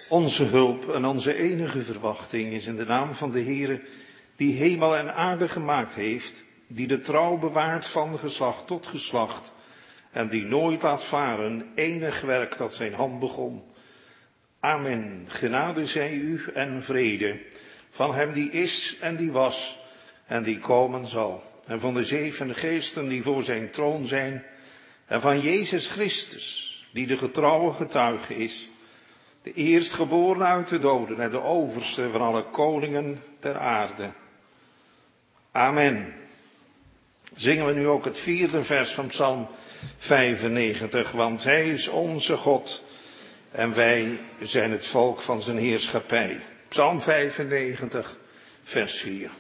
Onze hulp en onze enige verwachting is in de naam van de Heere, die hemel en aarde gemaakt heeft, die de trouw bewaart van geslacht tot geslacht, en die nooit laat varen enig werk dat zijn hand begon. Amen. Genade zij u en vrede van hem die is en die was en die komen zal. En van de 7 geesten die voor zijn troon zijn. En van Jezus Christus, die de getrouwe getuige is. De eerstgeboren uit de doden en de overste van alle koningen der aarde. Amen. Zingen we nu ook het 4e vers van Psalm 95. Want hij is onze God en wij zijn het volk van zijn heerschappij. Psalm 95, vers 4.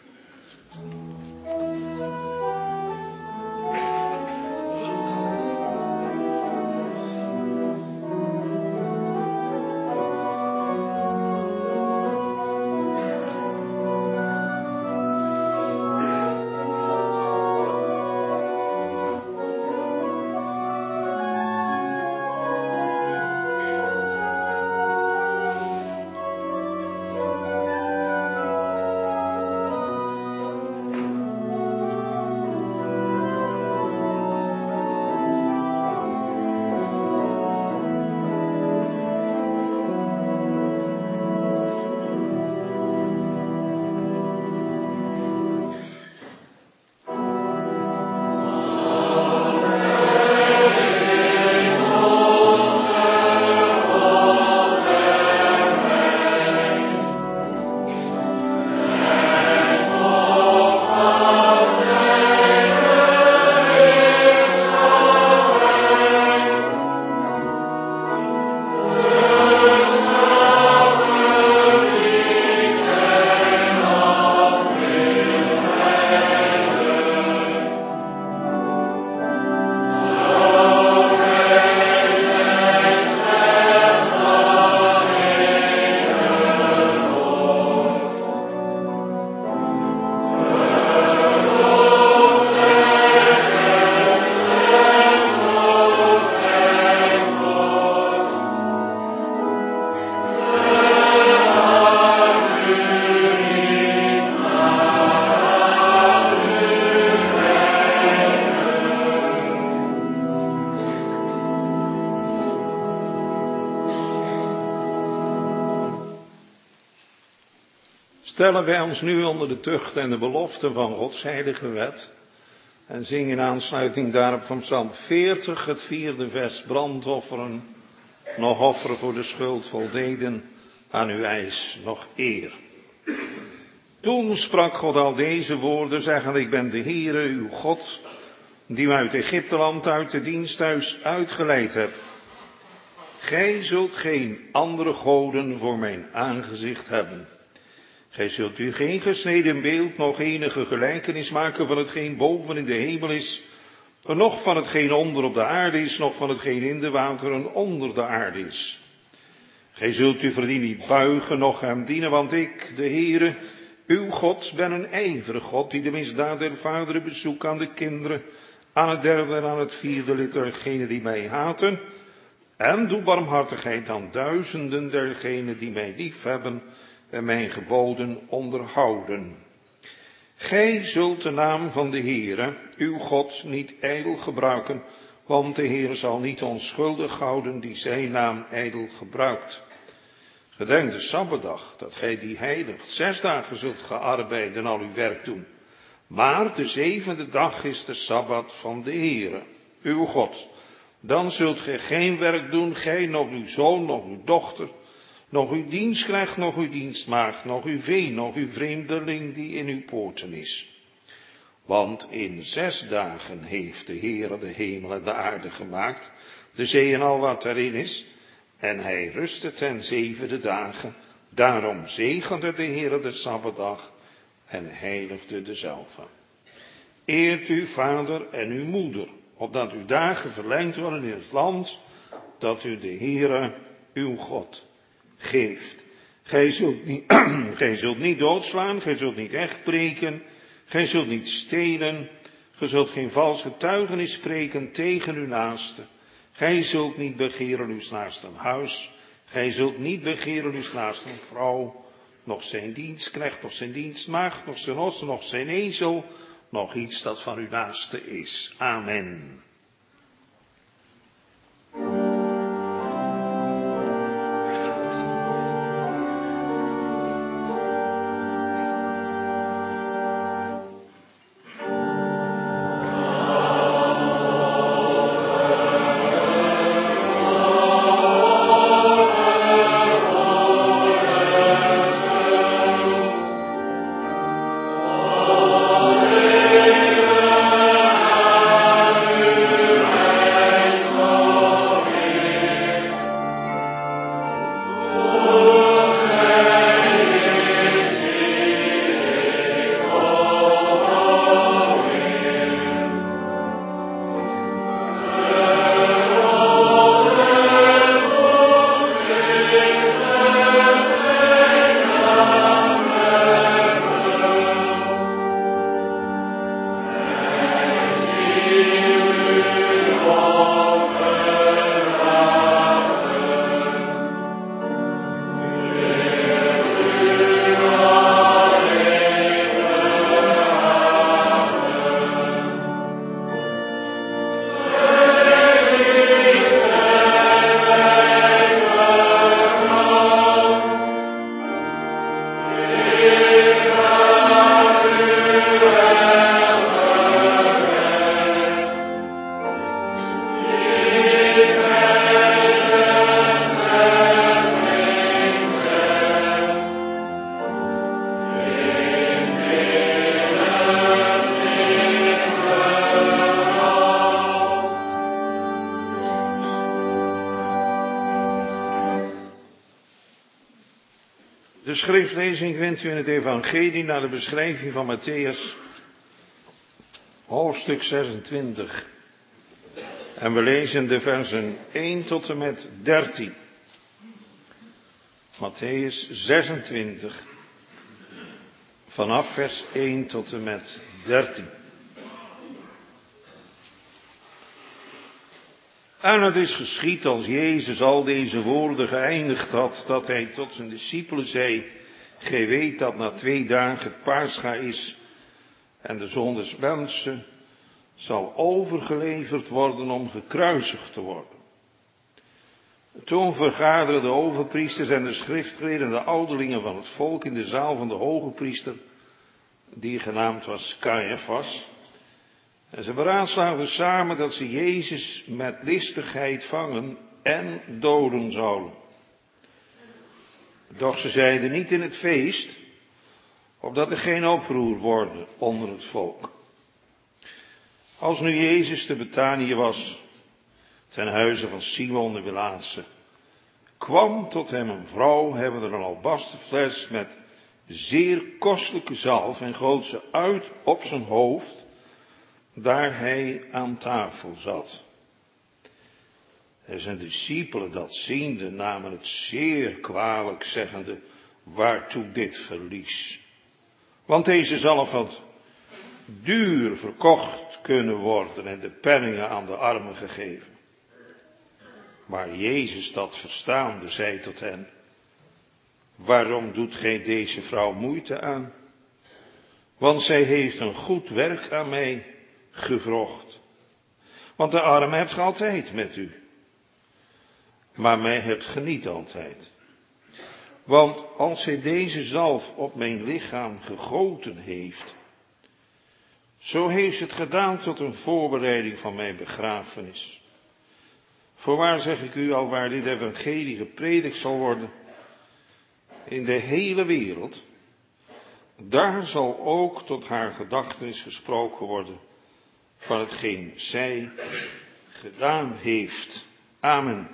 Stellen wij ons nu onder de tucht en de belofte van Gods heilige wet en zingen in aansluiting daarop van Psalm 40 het 4e vers: brandofferen, nog offeren voor de schuld voldeden aan uw eis nog eer. Toen sprak God al deze woorden, zeggende: ik ben de Heere uw God, die u uit Egypteland, uit de diensthuis uitgeleid hebt. Gij zult geen andere goden voor mijn aangezicht hebben. Gij zult u geen gesneden beeld, nog enige gelijkenis maken van hetgeen boven in de hemel is, noch van hetgeen onder op de aarde is, noch van hetgeen in de wateren onder de aarde is. Gij zult u voor die niet buigen, noch hem dienen, want ik, de Heere, uw God, ben een ijverig God, die de misdaad der vaderen bezoekt aan de kinderen, aan het 3e en aan het 4e lid dergenen die mij haten, en doe barmhartigheid aan duizenden dergenen die mij lief hebben en mijn geboden onderhouden. Gij zult de naam van de Heere, uw God, niet ijdel gebruiken, want de Heer zal niet onschuldig houden die zijn naam ijdel gebruikt. Gedenk de Sabbatdag, dat gij die heiligt. 6 dagen zult gearbeiden en al uw werk doen. Maar de 7e dag is de Sabbat van de Heere, uw God. Dan zult gij geen werk doen, gij, nog uw zoon, nog uw dochter, nog uw dienstknecht, nog uw dienstmaagd, nog uw vee, nog uw vreemdeling die in uw poorten is. Want in 6 dagen heeft de Heere de hemel en de aarde gemaakt, de zee en al wat erin is, en hij rustte ten 7e dagen. Daarom zegende de Heere de Sabbatdag en heiligde dezelve. Eert uw vader en uw moeder, opdat uw dagen verlengd worden in het land dat u de Heere, uw God, geeft. Gij zult niet doodslaan, gij zult niet echtbreken, gij zult niet stelen, gij zult geen vals getuigenis spreken tegen uw naaste. Gij zult niet begeren uw naaste huis, Gij zult niet begeren uw naaste vrouw, nog zijn dienstknecht, nog zijn dienstmaagd, nog zijn os, nog zijn ezel, nog iets dat van uw naaste is. Amen. De schriftlezing vindt u in het evangelie naar de beschrijving van Mattheüs, hoofdstuk 26. En we lezen de versen 1 tot en met 13. Mattheüs 26, vanaf vers 1 tot en met 13. En het is geschied als Jezus al deze woorden geëindigd had, dat hij tot zijn discipelen zei: gij weet dat na 2 dagen het Pascha is en de Zoon des Mensen zal overgeleverd worden om gekruisigd te worden. Toen vergaderden de overpriesters en de schriftgeleerden en de ouderlingen van het volk in de zaal van de hoge priester, die genaamd was Caiaphas. En ze beraadslaagden samen dat ze Jezus met listigheid vangen en doden zouden. Doch ze zeiden niet in het feest, opdat er geen oproer worden onder het volk. Als nu Jezus te Betanië was, ten huize van Simon de Wilaanse, kwam tot hem een vrouw, hebben er een alabasterfles met zeer kostelijke zalf en goot ze uit op zijn hoofd, daar hij aan tafel zat. En zijn discipelen dat ziende namen het zeer kwalijk, zeggende: waartoe dit verlies? Want deze zalf had duur verkocht kunnen worden en de penningen aan de armen gegeven. Maar Jezus dat verstaande zei tot hen: waarom doet gij deze vrouw moeite aan? Want zij heeft een goed werk aan mij gevrocht. Want de armen hebt ge altijd met u, maar mij hebt ge niet altijd. Want als zij deze zalf op mijn lichaam gegoten heeft, zo heeft ze het gedaan tot een voorbereiding van mijn begrafenis. Voorwaar zeg ik u, alwaar dit evangelie gepredikt zal worden in de hele wereld, daar zal ook tot haar gedachtenis gesproken worden van hetgeen zij gedaan heeft. Amen.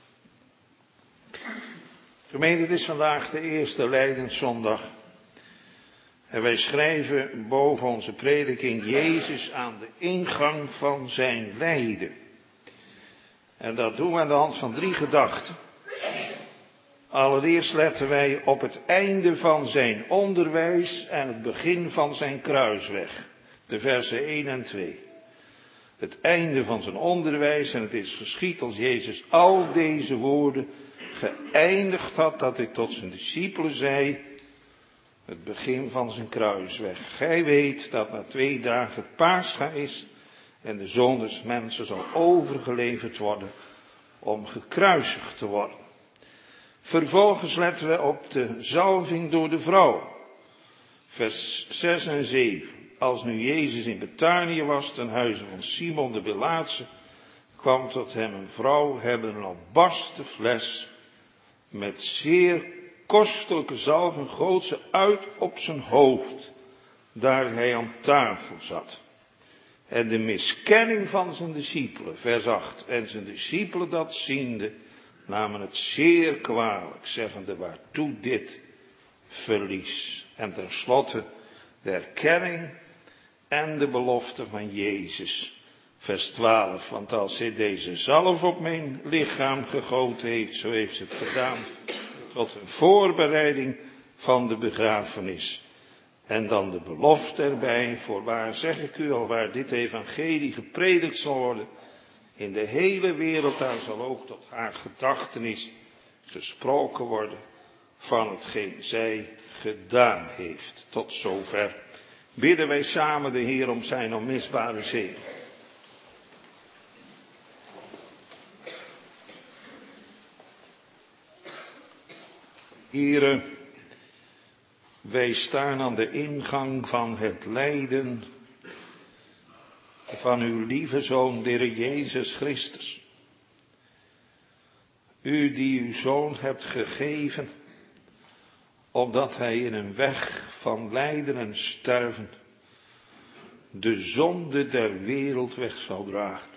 Gemeente, het is vandaag de eerste Lijdenszondag. En wij schrijven boven onze prediking Jezus aan de ingang van zijn lijden. En dat doen we aan de hand van 3 gedachten. Allereerst letten wij op het einde van zijn onderwijs en het begin van zijn kruisweg. De versen 1 en 2. het einde van zijn onderwijs. En het is geschied als Jezus al deze woorden geëindigd had, dat hij tot zijn discipelen zei, het begin van zijn kruisweg. Gij weet dat na 2 dagen het Pascha is en de Zoon des Mensen zal overgeleverd worden om gekruisigd te worden. Vervolgens letten we op de zalving door de vrouw. Vers 6 en 7. Als nu Jezus in Betanië was, ten huize van Simon de Belaatse, kwam tot hem een vrouw, hebben een albasten fles met zeer kostelijke zalven, goot ze uit op zijn hoofd, daar hij aan tafel zat. En de miskenning van zijn discipelen, vers 8, en zijn discipelen dat ziende, namen het zeer kwalijk, zeggende, waartoe dit verlies? En tenslotte de erkenning en de belofte van Jezus, vers 12, want als hij deze zalf op mijn lichaam gegoten heeft, zo heeft ze het gedaan, tot een voorbereiding van de begrafenis. En dan de belofte erbij, voorwaar zeg ik u, alwaar dit evangelie gepredikt zal worden, in de hele wereld, daar zal ook tot haar gedachtenis gesproken worden van hetgeen zij gedaan heeft. Tot zover bidden wij samen de Heer om zijn onmisbare zegen. Here, wij staan aan de ingang van het lijden van uw lieve Zoon, de Heer Jezus Christus. U die uw Zoon hebt gegeven, opdat hij in een weg van lijden en sterven de zonde der wereld weg zou dragen.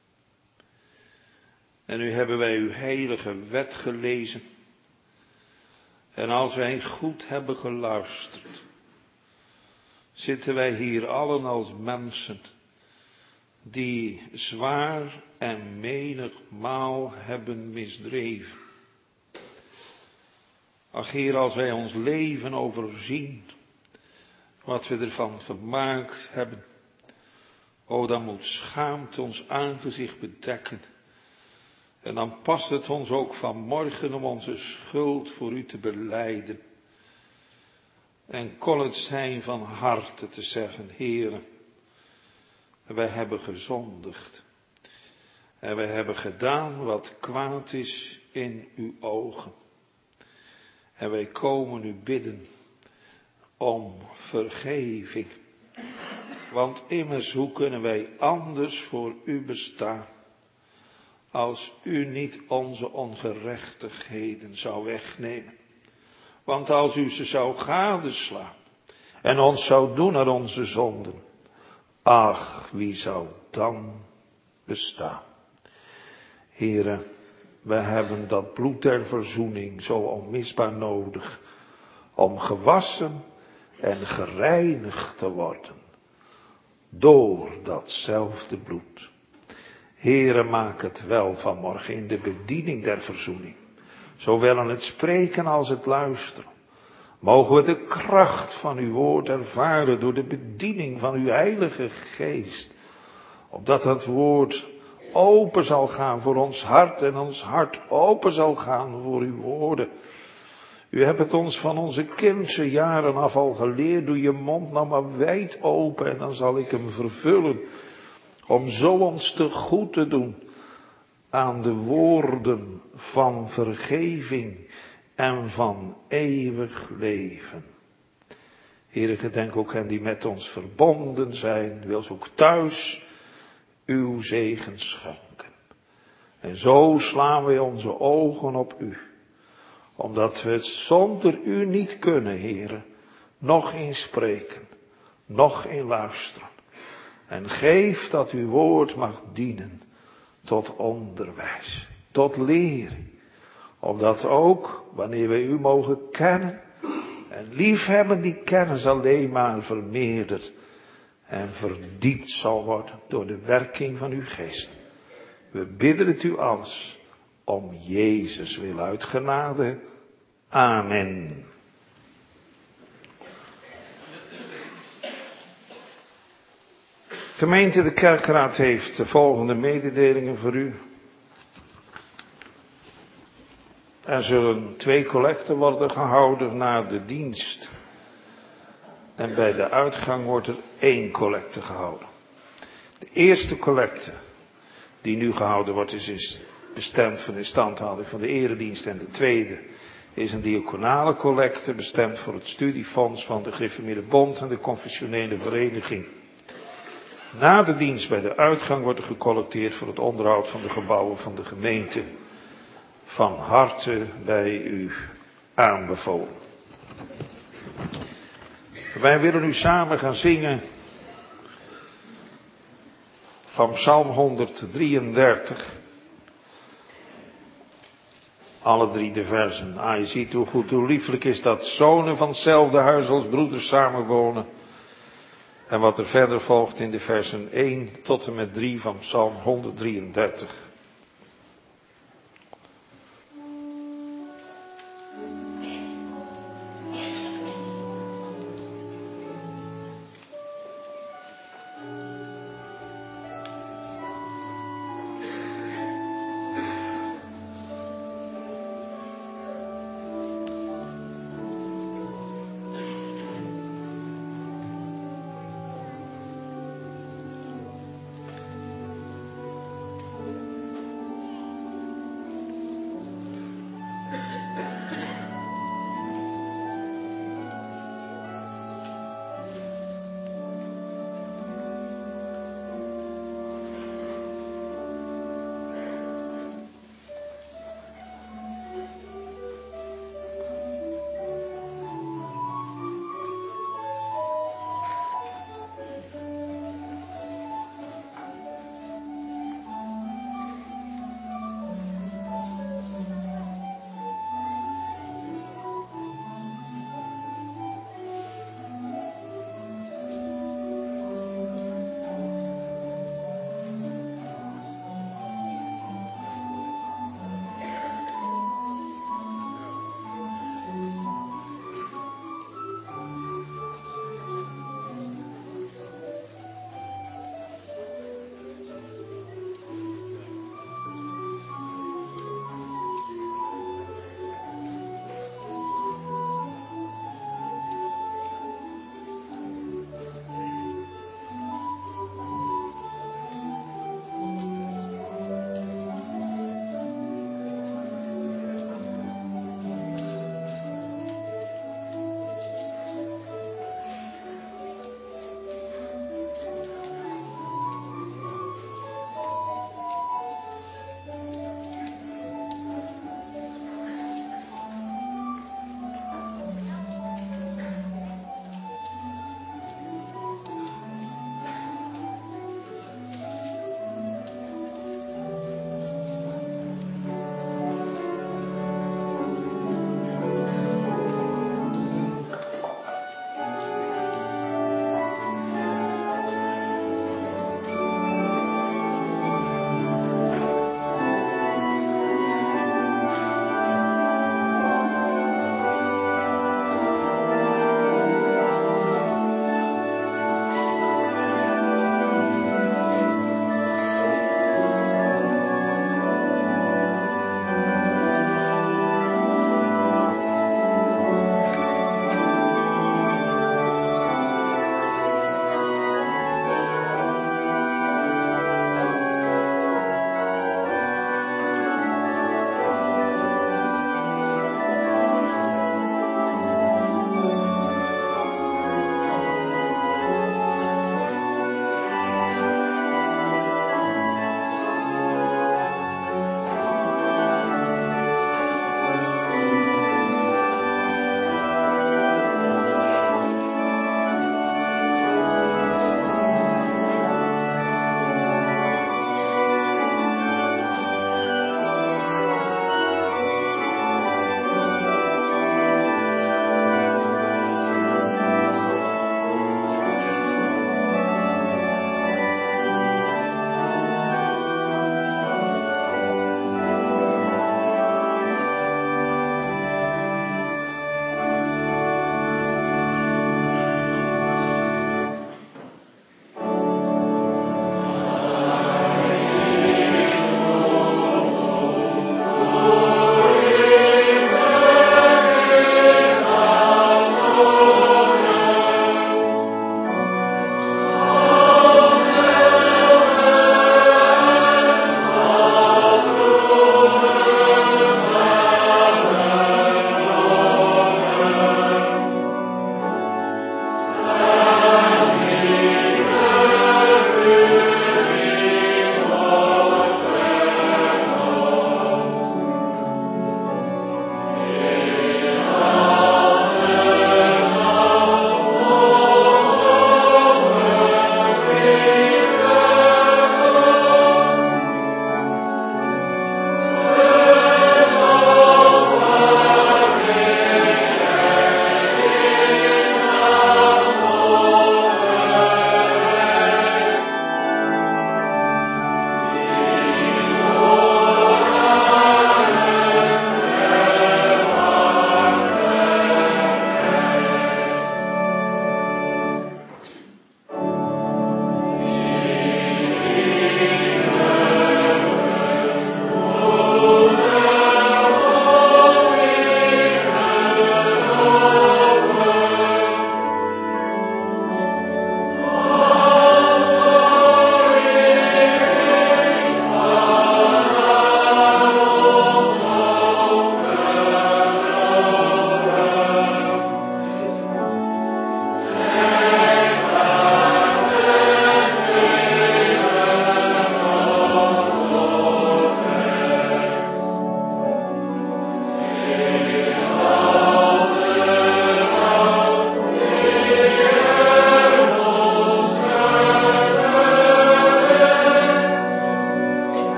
En nu hebben wij uw heilige wet gelezen. En als wij goed hebben geluisterd, zitten wij hier allen als mensen die zwaar en menigmaal hebben misdreven. Ach Heer, als wij ons leven overzien, wat we ervan gemaakt hebben, o dan moet schaamte ons aangezicht bedekken. En dan past het ons ook vanmorgen om onze schuld voor u te belijden. En kon het zijn van harte te zeggen, Heere, wij hebben gezondigd. En wij hebben gedaan wat kwaad is in uw ogen. En wij komen u bidden om vergeving. Want immers, hoe kunnen wij anders voor u bestaan, als u niet onze ongerechtigheden zou wegnemen? Want als u ze zou gadeslaan en ons zou doen naar onze zonden, ach, wie zou dan bestaan? Heere, we hebben dat bloed der verzoening zo onmisbaar nodig, om gewassen en gereinigd te worden door datzelfde bloed. Heere, maak het wel vanmorgen in de bediening der verzoening, zowel in het spreken als het luisteren. Mogen we de kracht van uw woord ervaren door de bediening van uw heilige geest, opdat dat woord open zal gaan voor ons hart en ons hart open zal gaan voor uw woorden. U hebt het ons van onze kindse jaren af al geleerd, doe je mond nou maar wijd open en dan zal ik hem vervullen, om zo ons te goed te doen aan de woorden van vergeving en van eeuwig leven. Heere, gedenk ook hen die met ons verbonden zijn, wil ze ook thuis uw zegen schenken. En zo slaan wij onze ogen op u, omdat we het zonder u niet kunnen, Heere, nog in spreken, nog in luisteren. En geef dat uw woord mag dienen tot onderwijs, tot lering, opdat ook, wanneer wij u mogen kennen en liefhebben, die kennis alleen maar vermeerderd en verdiept zal worden door de werking van uw geest. We bidden het u alles om Jezus wil uit genade. Amen. Gemeente, de kerkraad heeft de volgende mededelingen voor u. Er zullen 2 collecten worden gehouden na de dienst. En bij de uitgang wordt er 1 collecte gehouden. De eerste collecte die nu gehouden wordt is bestemd voor de instandhouding van de eredienst. En de tweede is een diaconale collecte bestemd voor het studiefonds van de Gereformeerde Bond en de confessionele vereniging. Na de dienst bij de uitgang wordt er gecollecteerd voor het onderhoud van de gebouwen van de gemeente. Van harte bij u aanbevolen. Wij willen nu samen gaan zingen van Psalm 133. Alle 3 de versen. Je ziet hoe goed, hoe lieflijk is dat zonen van hetzelfde huis als broeders samenwonen. En wat er verder volgt in de versen 1 tot en met 3 van Psalm 133.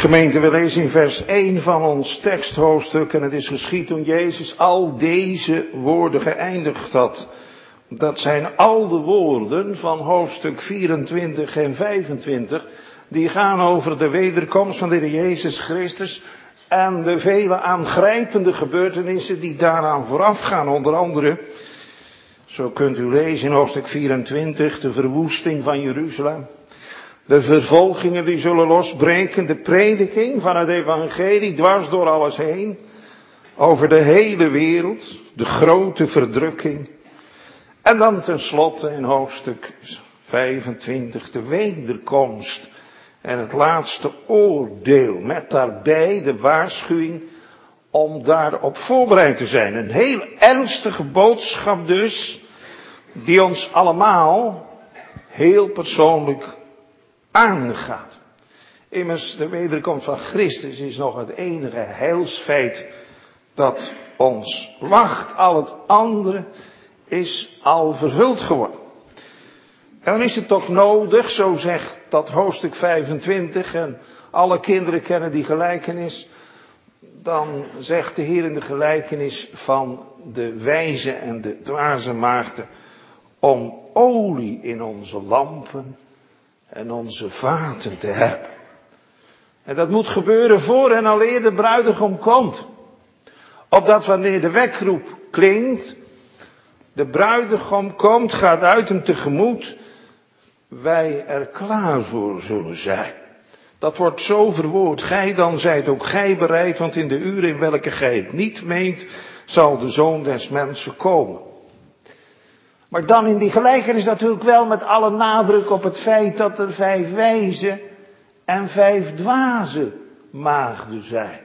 Gemeente, we lezen in vers 1 van ons teksthoofdstuk en het is geschied toen Jezus al deze woorden geëindigd had. Dat zijn al de woorden van hoofdstuk 24 en 25, die gaan over de wederkomst van de Heer Jezus Christus en de vele aangrijpende gebeurtenissen die daaraan voorafgaan. Onder andere, zo kunt u lezen in hoofdstuk 24, de verwoesting van Jeruzalem. De vervolgingen die zullen losbreken, de prediking van het evangelie dwars door alles heen, over de hele wereld, de grote verdrukking. En dan tenslotte in hoofdstuk 25 de wederkomst en het laatste oordeel, met daarbij de waarschuwing om daarop voorbereid te zijn. Een heel ernstige boodschap dus, die ons allemaal heel persoonlijk aangaat. Immers, de wederkomst van Christus is nog het enige heilsfeit dat ons wacht. Al het andere is al vervuld geworden. En dan is het toch nodig, zo zegt dat hoofdstuk 25, en alle kinderen kennen die gelijkenis. Dan zegt de Heer in de gelijkenis van de wijze en de dwaze maagden, om olie in onze lampen en onze vaten te hebben. En dat moet gebeuren voor en aleer de bruidegom komt. Opdat wanneer de wekroep klinkt, de bruidegom komt, gaat uit hem tegemoet, wij er klaar voor zullen zijn. Dat wordt zo verwoord. Gij dan zijt ook gij bereid, want in de uren in welke gij het niet meent, zal de Zoon des Mensen komen. Maar dan in die gelijkenis natuurlijk wel met alle nadruk op het feit dat er 5 wijze en 5 dwaze maagden zijn.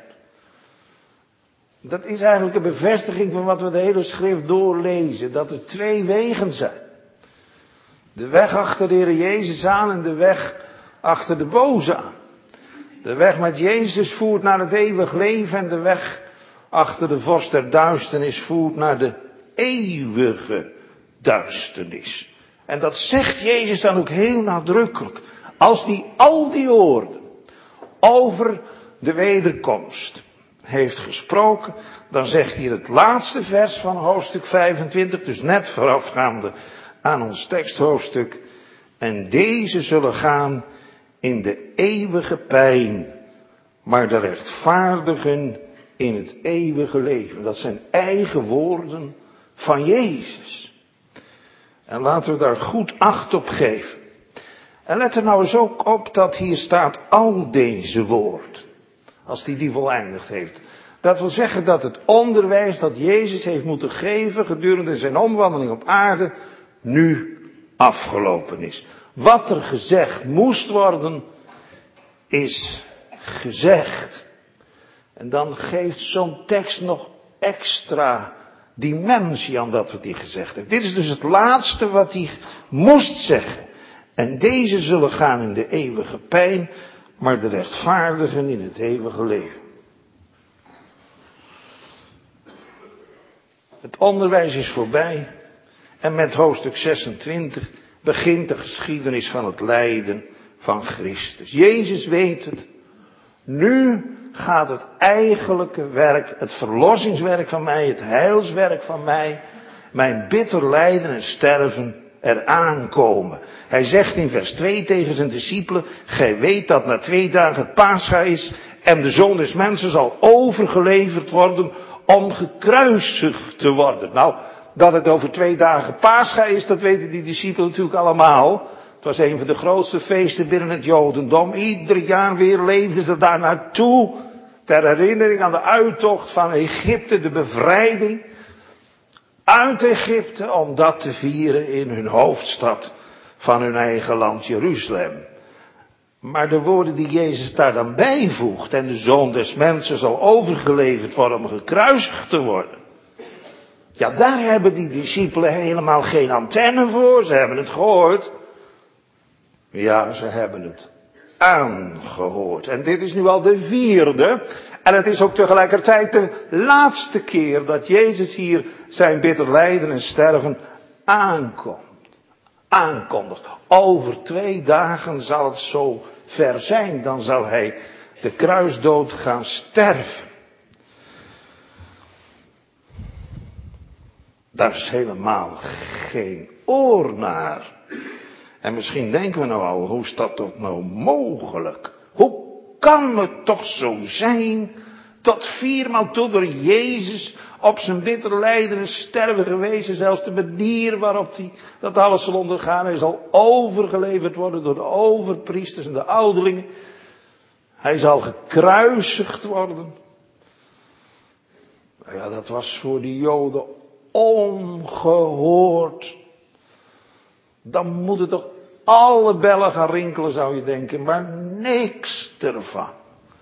Dat is eigenlijk een bevestiging van wat we de hele schrift doorlezen. Dat er 2 wegen zijn. De weg achter de Heer Jezus aan en de weg achter de boze aan. De weg met Jezus voert naar het eeuwig leven en de weg achter de vorst der duisternis voert naar de eeuwige duisternis. En dat zegt Jezus dan ook heel nadrukkelijk. Als hij al die woorden over de wederkomst heeft gesproken, dan zegt hij het laatste vers van hoofdstuk 25, dus net voorafgaande aan ons teksthoofdstuk. En deze zullen gaan in de eeuwige pijn, maar de rechtvaardigen in het eeuwige leven. Dat zijn eigen woorden van Jezus. En laten we daar goed acht op geven. En let er nou eens ook op dat hier staat al deze woorden. Als hij die voleindigd heeft. Dat wil zeggen dat het onderwijs dat Jezus heeft moeten geven gedurende zijn omwandeling op aarde nu afgelopen is. Wat er gezegd moest worden, is gezegd. En dan geeft zo'n tekst nog extra dimensie aan dat wat hij gezegd heeft. Dit is dus het laatste wat hij moest zeggen. En deze zullen gaan in de eeuwige pijn, maar de rechtvaardigen in het eeuwige leven. Het onderwijs is voorbij. En met hoofdstuk 26 begint de geschiedenis van het lijden van Christus. Jezus weet het. Nu gaat het eigenlijke werk, het verlossingswerk van mij, het heilswerk van mij, mijn bitter lijden en sterven eraan komen. Hij zegt in vers 2 tegen zijn discipelen, gij weet dat na 2 dagen het Pascha is en de Zoon des Mensen zal overgeleverd worden om gekruisigd te worden. Nou, dat het over 2 dagen Pascha is, dat weten die discipelen natuurlijk allemaal. Het was een van de grootste feesten binnen het Jodendom. Ieder jaar weer leefden ze daar naartoe. Ter herinnering aan de uittocht van Egypte, de bevrijding uit Egypte. Om dat te vieren in hun hoofdstad van hun eigen land Jeruzalem. Maar de woorden die Jezus daar dan bijvoegt. En de Zoon des Mensen zal overgeleverd worden om gekruisigd te worden. Ja, daar hebben die discipelen helemaal geen antenne voor. Ze hebben het gehoord. Ja, ze hebben het aangehoord. En dit is nu al de 4e. En het is ook tegelijkertijd de laatste keer dat Jezus hier zijn bitter lijden en sterven aankondigt. Over 2 dagen zal het zo ver zijn. Dan zal hij de kruisdood gaan sterven. Daar is helemaal geen oor naar. En misschien denken we nou al, hoe is dat toch nou mogelijk? Hoe kan het toch zo zijn dat 4 maal toe door Jezus op zijn bittere lijden en sterven geweest is, zelfs de manier waarop hij dat alles zal ondergaan, hij zal overgeleverd worden door de overpriesters en de ouderlingen. Hij zal gekruisigd worden. Ja, dat was voor de Joden ongehoord. Dan moeten toch alle bellen gaan rinkelen, zou je denken, maar niks ervan.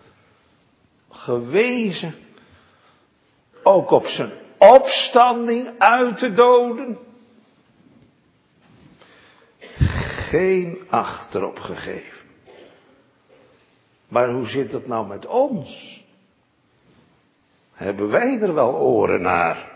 Gewezen ook op zijn opstanding uit de doden. Geen acht erop gegeven. Maar hoe zit het nou met ons? Hebben wij er wel oren naar?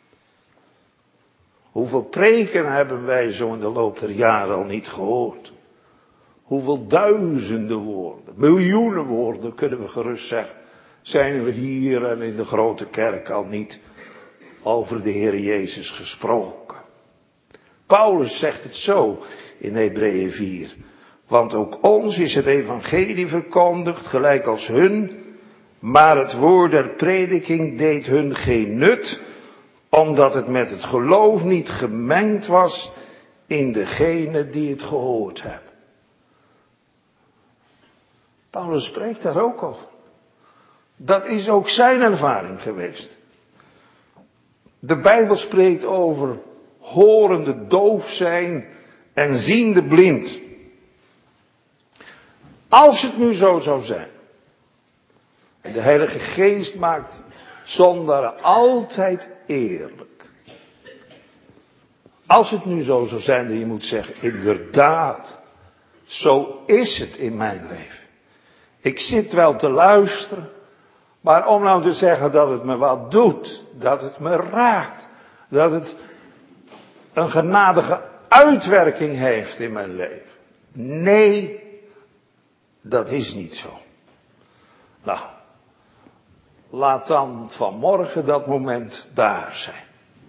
Hoeveel preken hebben wij zo in de loop der jaren al niet gehoord? Hoeveel duizenden woorden, miljoenen woorden kunnen we gerust zeggen, zijn er hier en in de grote kerk al niet over de Heer Jezus gesproken. Paulus zegt het zo in Hebreeën 4. Want ook ons is het evangelie verkondigd, gelijk als hun, maar het woord der prediking deed hun geen nut, omdat het met het geloof niet gemengd was in degene die het gehoord hebben. Paulus spreekt daar ook over. Dat is ook zijn ervaring geweest. De Bijbel spreekt over horende doof zijn en ziende blind. Als het nu zo zou zijn. En de Heilige Geest maakt zondaren altijd eerlijk. Als het nu zo zou zijn dat je moet zeggen, inderdaad, zo is het in mijn leven. Ik zit wel te luisteren, maar om nou te zeggen dat het me wat doet, dat het me raakt, dat het een genadige uitwerking heeft in mijn leven. Nee, dat is niet zo. Nou, laat dan vanmorgen dat moment daar zijn.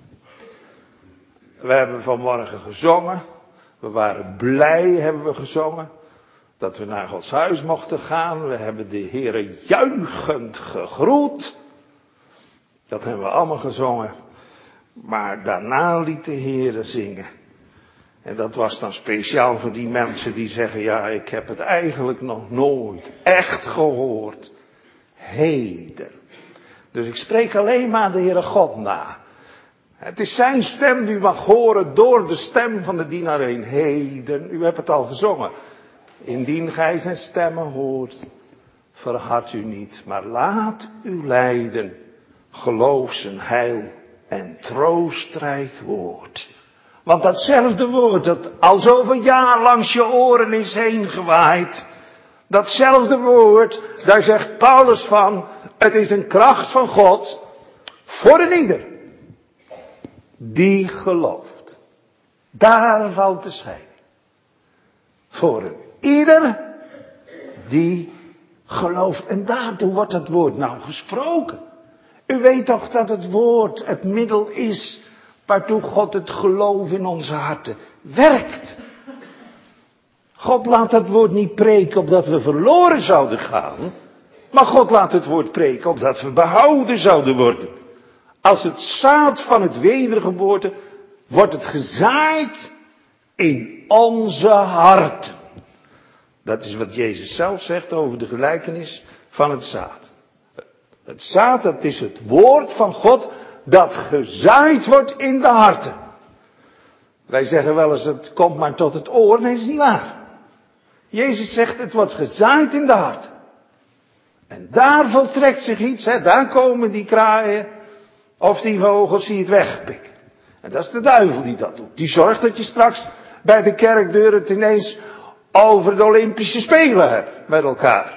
We hebben vanmorgen gezongen. We waren blij, hebben we gezongen, dat we naar Gods huis mochten gaan. We hebben de Heere juichend gegroet. Dat hebben we allemaal gezongen. Maar daarna liet de Heere zingen. En dat was dan speciaal voor die mensen die zeggen, ja, ik heb het eigenlijk nog nooit echt gehoord. Heden. Dus ik spreek alleen maar de Heere God na. Het is zijn stem die u mag horen door de stem van de dienaar heen. Heden, u hebt het al gezongen. Indien gij zijn stemmen hoort, verhard u niet, maar laat u leiden. Geloof zijn heil en troostrijk woord. Want datzelfde woord dat al zoveel jaar langs je oren is heen gewaaid. Datzelfde woord, daar zegt Paulus van, het is een kracht van God voor een ieder die gelooft. Daar valt de scheiding. Voor een ieder die gelooft. En daartoe wordt het woord nou gesproken. U weet toch dat het woord het middel is waartoe God het geloof in onze harten werkt. God laat het woord niet preken opdat we verloren zouden gaan. Maar God laat het woord preken opdat we behouden zouden worden. Als het zaad van het wedergeboorte wordt het gezaaid in onze harten. Dat is wat Jezus zelf zegt over de gelijkenis van het zaad. Het zaad, dat is het woord van God dat gezaaid wordt in de harten. Wij zeggen wel eens, het komt maar tot het oor. Nee, dat is niet waar. Jezus zegt, het wordt gezaaid in de harten. En daar voltrekt zich iets, daar komen die kraaien of die vogels die het wegpikken. En dat is de duivel die dat doet. Die zorgt dat je straks bij de kerkdeur het ineens over de Olympische Spelen hebt met elkaar.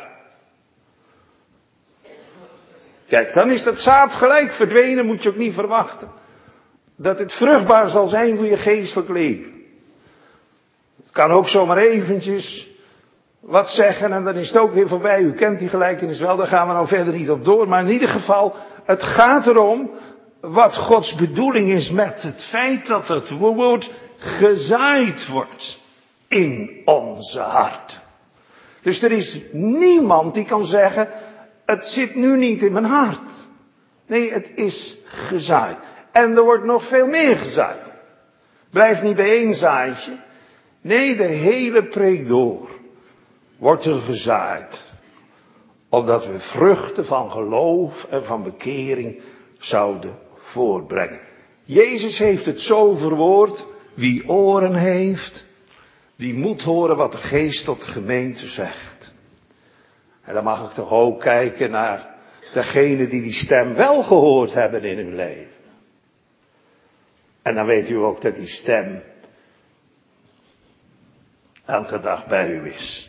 Kijk, dan is dat zaad gelijk verdwenen, moet je ook niet verwachten. Dat het vruchtbaar zal zijn voor je geestelijk leven. Het kan ook zomaar eventjes wat zeggen en dan is het ook weer voorbij. U kent die gelijkenis wel, daar gaan we nou verder niet op door. Maar in ieder geval, het gaat erom wat Gods bedoeling is met het feit dat het woord gezaaid wordt in onze hart. Dus er is niemand die kan zeggen, het zit nu niet in mijn hart. Nee, het is gezaaid. En er wordt nog veel meer gezaaid. Blijf niet bij één zaadje. Nee, de hele preek door wordt er gezaaid. Opdat we vruchten van geloof en van bekering zouden voortbrengen. Jezus heeft het zo verwoord. Wie oren heeft, die moet horen wat de geest tot de gemeente zegt. En dan mag ik toch ook kijken naar degenen die stem wel gehoord hebben in hun leven. En dan weet u ook dat die stem elke dag bij u is.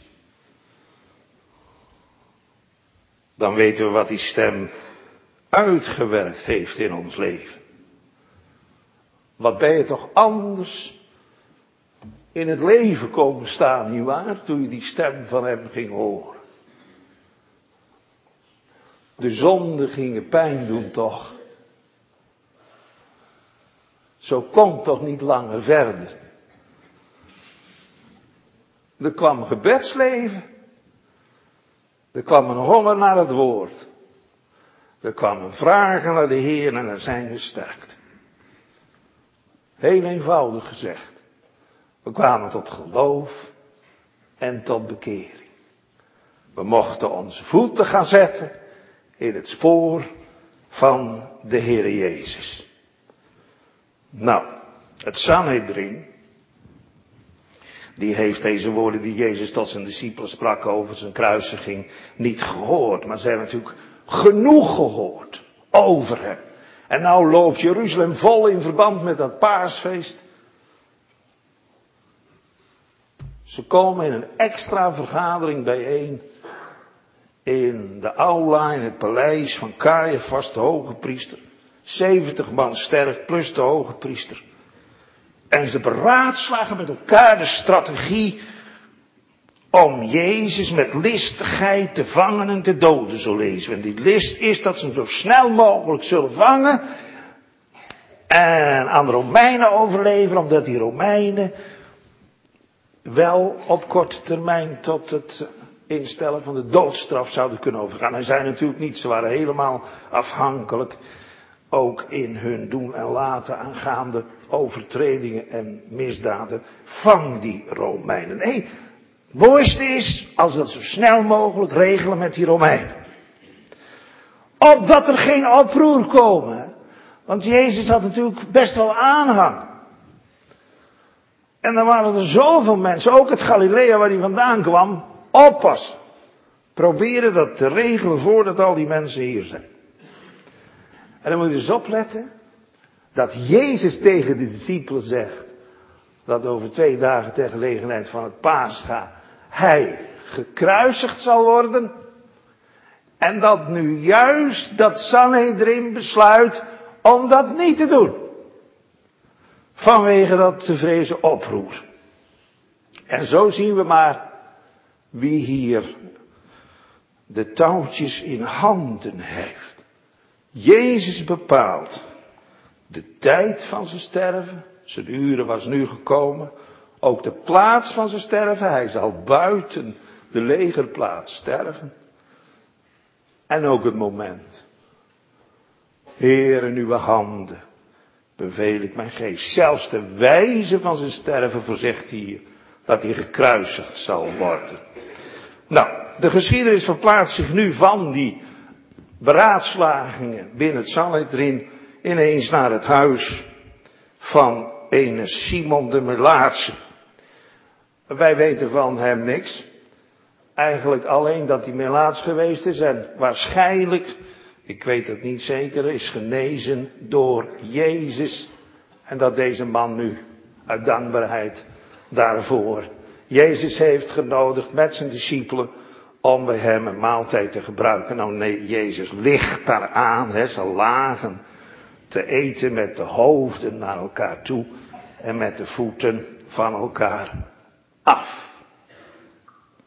Dan weten we wat die stem uitgewerkt heeft in ons leven. Wat ben je toch anders in het leven komen staan, nietwaar? Toen je die stem van hem ging horen. De zonden gingen pijn doen toch. Zo kon toch niet langer verder. Er kwam gebedsleven. Er kwam een honger naar het woord. Er kwam een vragen naar de Heer en er zijn gesterkt. Heel eenvoudig gezegd. We kwamen tot geloof en tot bekering. We mochten onze voeten gaan zetten in het spoor van de Heer Jezus. Nou, het Sanhedrin, die heeft deze woorden die Jezus tot zijn discipelen sprak over zijn kruisiging niet gehoord. Maar ze hebben natuurlijk genoeg gehoord over hem. En nou loopt Jeruzalem vol in verband met dat paasfeest. Ze komen in een extra vergadering bijeen in de aula in het paleis van Caiaphas, de hoge priester. 70 man sterk plus de hoge priester. En ze beraadslagen met elkaar de strategie om Jezus met listigheid te vangen en te doden, zo lezen we. En die list is dat ze hem zo snel mogelijk zullen vangen en aan de Romeinen overleveren, omdat die Romeinen wel op korte termijn tot het instellen van de doodstraf zouden kunnen overgaan. En zij natuurlijk niet, ze waren helemaal afhankelijk, ook in hun doen en laten aangaande overtredingen en misdaden van die Romeinen. Nee, het mooiste is als we dat zo snel mogelijk regelen met die Romeinen. Opdat er geen oproer komen. Want Jezus had natuurlijk best wel aanhang. En dan waren er zoveel mensen, ook uit Galilea waar hij vandaan kwam, oppassen. Proberen dat te regelen voordat al die mensen hier zijn. En dan moet je dus opletten dat Jezus tegen de discipelen zegt dat over 2 dagen ter gelegenheid van het Pascha hij gekruisigd zal worden. En dat nu juist dat Sanhedrin besluit om dat niet te doen. Vanwege dat te vrezen oproer. En zo zien we maar wie hier de touwtjes in handen heeft. Jezus bepaalt de tijd van zijn sterven. Zijn uren was nu gekomen. Ook de plaats van zijn sterven. Hij zal buiten de legerplaats sterven. En ook het moment. Heer, in uw handen beveel ik mijn geest. Zelfs de wijze van zijn sterven voorzegt hier dat hij gekruisigd zal worden. Nou, de geschiedenis verplaatst zich nu van die beraadslagingen binnen het Sanhedrin ineens naar het huis van ene Simon de Melaatse. Wij weten van hem niks. Eigenlijk alleen dat hij Melaats geweest is en waarschijnlijk, ik weet het niet zeker, is genezen door Jezus. En dat deze man nu uit dankbaarheid daarvoor Jezus heeft genodigd met zijn discipelen om bij hem een maaltijd te gebruiken. Nou nee, Jezus ligt daar aan, ze lagen te eten met de hoofden naar elkaar toe en met de voeten van elkaar af.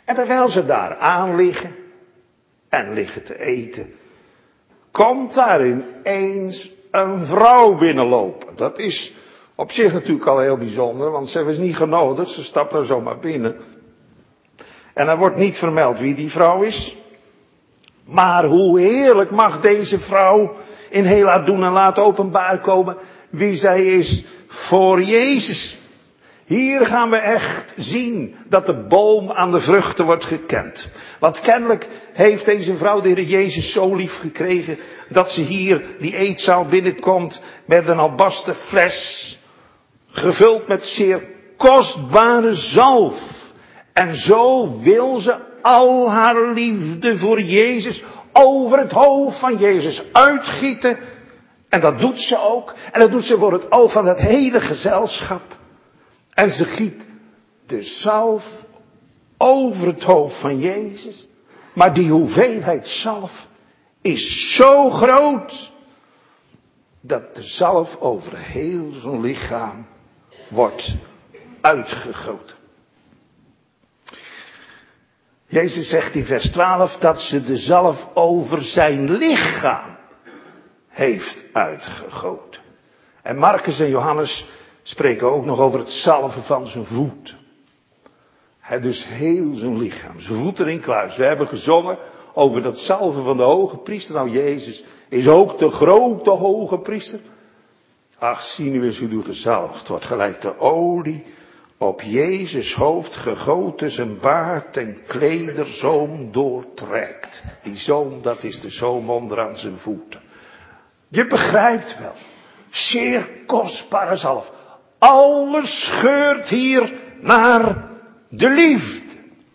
En terwijl ze daar aan liggen en liggen te eten, komt daar ineens een vrouw binnenlopen. Dat is op zich natuurlijk al heel bijzonder, want ze was niet genodigd, ze stapt er zomaar binnen. En er wordt niet vermeld wie die vrouw is. Maar hoe heerlijk mag deze vrouw in heel haar doen en laten openbaar komen wie zij is voor Jezus. Hier gaan we echt zien dat de boom aan de vruchten wordt gekend. Want kennelijk heeft deze vrouw de Heer Jezus zo lief gekregen dat ze hier die eetzaal binnenkomt met een albasten fles gevuld met zeer kostbare zalf. En zo wil ze al haar liefde voor Jezus over het hoofd van Jezus uitgieten. En dat doet ze ook. En dat doet ze voor het oog van het hele gezelschap. En ze giet de zalf over het hoofd van Jezus. Maar die hoeveelheid zalf is zo groot dat de zalf over heel zijn lichaam wordt uitgegoten. Jezus zegt in vers 12 dat ze de zalf over zijn lichaam heeft uitgegoten. En Marcus en Johannes spreken ook nog over het zalven van zijn voeten. Dus heel zijn lichaam, zijn voeten in kluis. We hebben gezongen over dat zalven van de hoge priester. Nou, Jezus is ook de grote hoge priester. Ach, zie nu eens hoe doet gezalfd wordt, gelijk de olie op Jezus hoofd gegoten, zijn baard en klederzoom doortrekt. Die zoom, dat is de zoom onder aan zijn voeten. Je begrijpt wel, zeer kostbare zalf. Alles scheurt hier naar de liefde.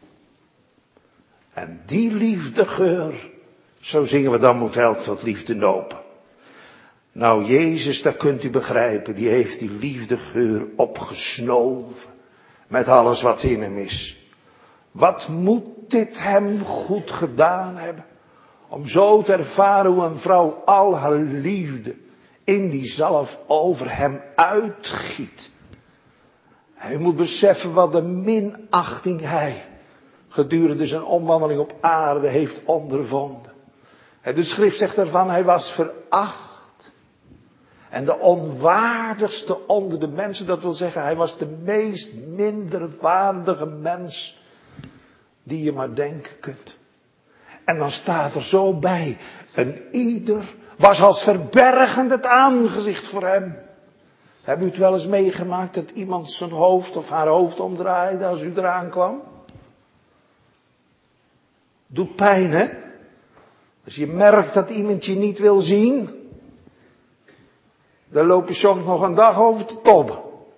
En die liefdegeur, zo zingen we dan, moet helpen tot liefde lopen. Nou, Jezus, dat kunt u begrijpen, die heeft die liefdegeur opgesnoven. Met alles wat in hem is. Wat moet dit hem goed gedaan hebben? Om zo te ervaren hoe een vrouw al haar liefde in die zalf over hem uitgiet. Hij moet beseffen wat de minachting hij gedurende zijn omwandeling op aarde heeft ondervonden. En de schrift zegt ervan, hij was veracht. En de onwaardigste onder de mensen, dat wil zeggen, hij was de meest minderwaardige mens die je maar denken kunt. En dan staat er zo bij, en ieder was als verbergend het aangezicht voor hem. Hebt u het wel eens meegemaakt dat iemand zijn hoofd of haar hoofd omdraaide als u eraan kwam? Doet pijn, hè? Als je merkt dat iemand je niet wil zien, dan loop je soms nog een dag over te tobben.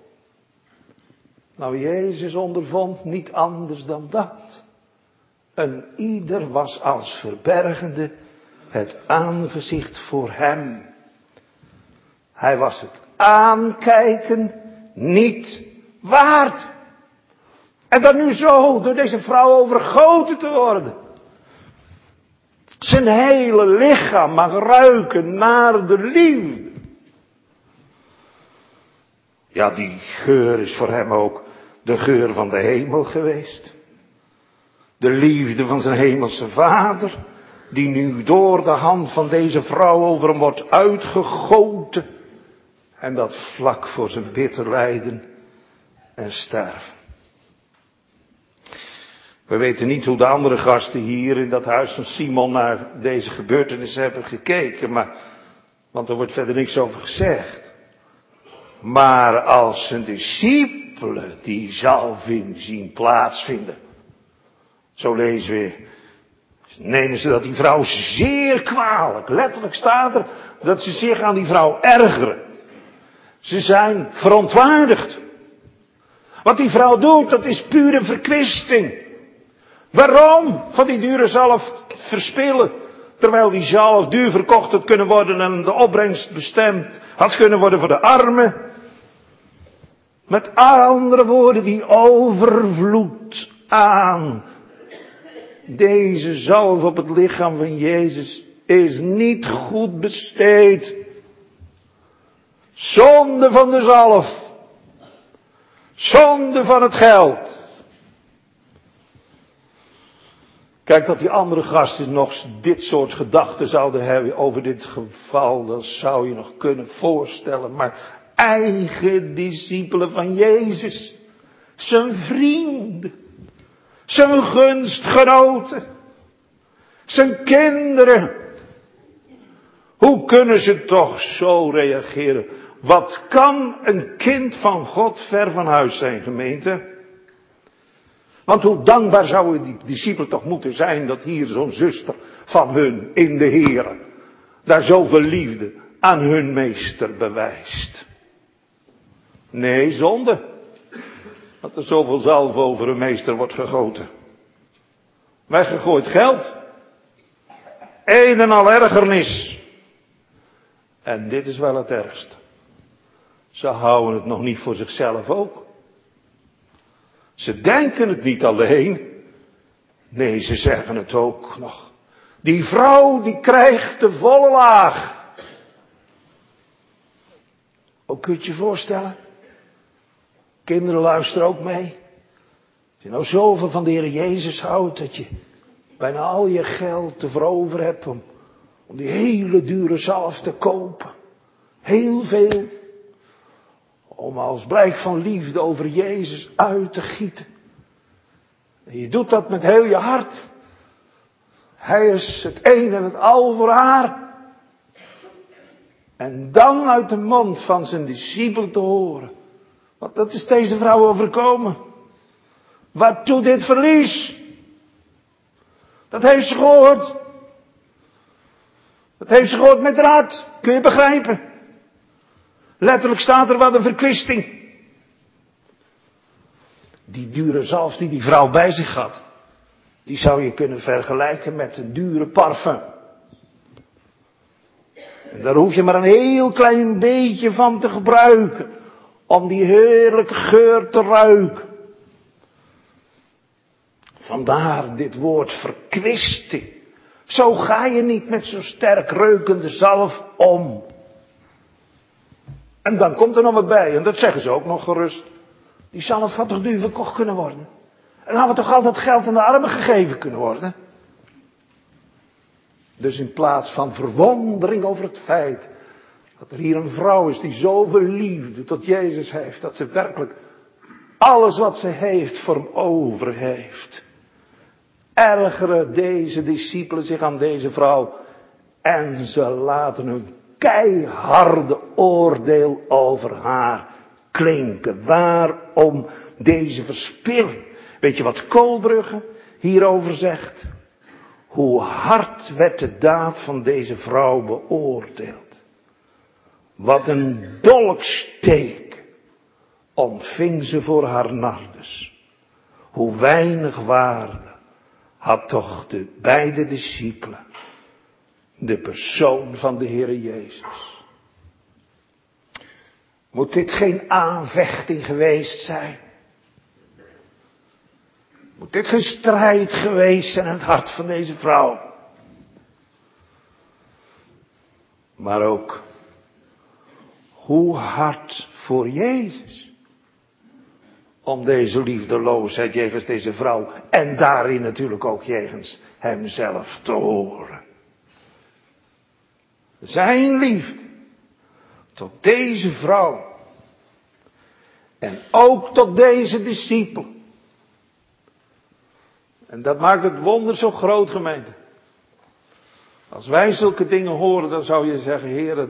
Nou, Jezus ondervond niet anders dan dat. En ieder was als verbergende het aangezicht voor hem. Hij was het aankijken niet waard. En dan nu zo door deze vrouw overgoten te worden. Zijn hele lichaam mag ruiken naar de liefde. Ja, die geur is voor hem ook de geur van de hemel geweest. De liefde van zijn hemelse vader, die nu door de hand van deze vrouw over hem wordt uitgegoten. En dat vlak voor zijn bitter lijden en sterven. We weten niet hoe de andere gasten hier in dat huis van Simon naar deze gebeurtenis hebben gekeken, want er wordt verder niks over gezegd. Maar als zijn discipelen die zalving zien plaatsvinden, zo lezen we, nemen ze dat die vrouw zeer kwalijk. Letterlijk staat er dat ze zich aan die vrouw ergeren. Ze zijn verontwaardigd. Wat die vrouw doet, dat is pure verkwisting. Waarom van die dure zalf verspillen, terwijl die zalf duur verkocht had kunnen worden en de opbrengst bestemd had kunnen worden voor de armen. Met andere woorden, die overvloed aan deze zalf op het lichaam van Jezus is niet goed besteed. Zonde van de zalf. Zonde van het geld. Kijk, dat die andere gasten nog dit soort gedachten zouden hebben over dit geval, dat zou je nog kunnen voorstellen. Maar eigen discipelen van Jezus, zijn vrienden, zijn gunstgenoten, zijn kinderen. Hoe kunnen ze toch zo reageren? Wat kan een kind van God ver van huis zijn, gemeente? Want hoe dankbaar zouden die discipelen toch moeten zijn dat hier zo'n zuster van hun in de Here daar zoveel liefde aan hun meester bewijst. Nee, zonde. Dat er zoveel zalf over een meester wordt gegoten. Weggegooid geld. Een en al ergernis. En dit is wel het ergste. Ze houden het nog niet voor zichzelf ook. Ze denken het niet alleen. Nee, ze zeggen het ook nog. Die vrouw die krijgt de volle laag. Ook kun je het je voorstellen? Kinderen luisteren ook mee. Als je nou zoveel van de Heer Jezus houdt, dat je bijna al je geld ervoor over hebt om die hele dure zalf te kopen. Heel veel. Om als blijk van liefde over Jezus uit te gieten. En je doet dat met heel je hart. Hij is het een en het al voor haar. En dan uit de mond van zijn discipelen te horen. Want dat is deze vrouw overkomen. Waartoe dit verlies? Dat heeft ze gehoord. Dat heeft ze gehoord met haar hart. Kun je begrijpen? Letterlijk staat er wat een verkwisting. Die dure zalf die vrouw bij zich had. Die zou je kunnen vergelijken met een dure parfum. En daar hoef je maar een heel klein beetje van te gebruiken. Om die heerlijke geur te ruiken. Vandaar dit woord verkwisting. Zo ga je niet met zo'n sterk reukende zalf om. En dan komt er nog wat bij, en dat zeggen ze ook nog gerust. Die zalf had toch duur verkocht kunnen worden? En had toch al dat geld aan de armen gegeven kunnen worden? Dus in plaats van verwondering over het feit dat er hier een vrouw is die zoveel liefde tot Jezus heeft, dat ze werkelijk alles wat ze heeft voor hem over heeft, ergeren deze discipelen zich aan deze vrouw en ze laten hun keiharde oordeel over haar klinken. Waarom deze verspilling? Weet je wat Koolbrugge hierover zegt? Hoe hard werd de daad van deze vrouw beoordeeld. Wat een dolksteek ontving ze voor haar nardes. Hoe weinig waarde had toch de beide discipelen de persoon van de Heere Jezus. Moet dit geen aanvechting geweest zijn? Moet dit geen strijd geweest zijn in het hart van deze vrouw? Maar ook, hoe hard voor Jezus om deze liefdeloosheid jegens deze vrouw en daarin natuurlijk ook jegens hemzelf te horen. Zijn liefde tot deze vrouw en ook tot deze discipel. En dat maakt het wonder zo groot, gemeente. Als wij zulke dingen horen, dan zou je zeggen, Heere,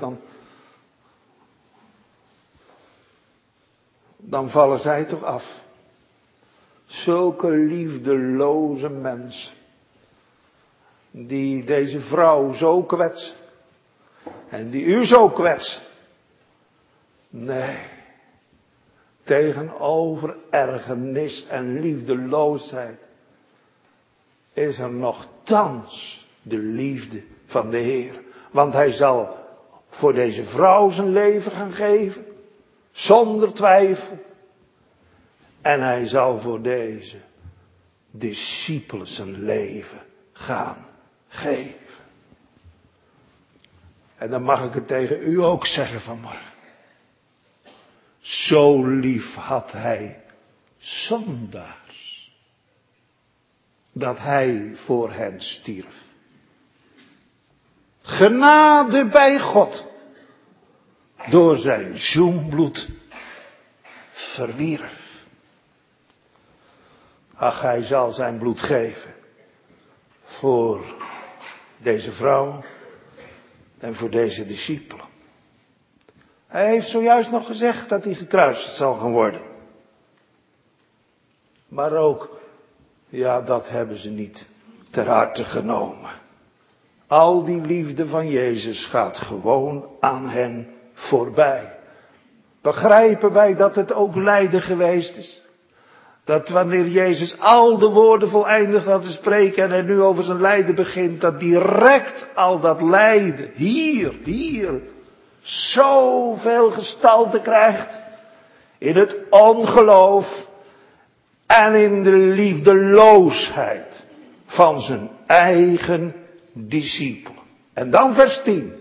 dan vallen zij toch af. Zulke liefdeloze mensen, die deze vrouw zo kwetsen. En die u zo kwetsen. Nee. Tegenover ergernis en liefdeloosheid is er nochtans de liefde van de Heer. Want hij zal voor deze vrouw zijn leven gaan geven. Zonder twijfel. En hij zal voor deze discipelen zijn leven gaan geven. En dan mag ik het tegen u ook zeggen vanmorgen. Zo lief had hij zondaars. dat hij voor hen stierf. Genade bij God. Door zijn zoenbloed verwierf. Ach, hij zal zijn bloed geven. Voor deze vrouw. En voor deze discipelen. Hij heeft zojuist nog gezegd dat hij gekruisigd zal gaan worden. Maar ook, ja, dat hebben ze niet ter harte genomen. Al die liefde van Jezus gaat gewoon aan hen voorbij. Begrijpen wij dat het ook lijden geweest is? Dat wanneer Jezus al de woorden voleindigd had te spreken en hij nu over zijn lijden begint, dat direct al dat lijden hier, zoveel gestalte krijgt in het ongeloof en in de liefdeloosheid van zijn eigen discipelen. En dan vers 10.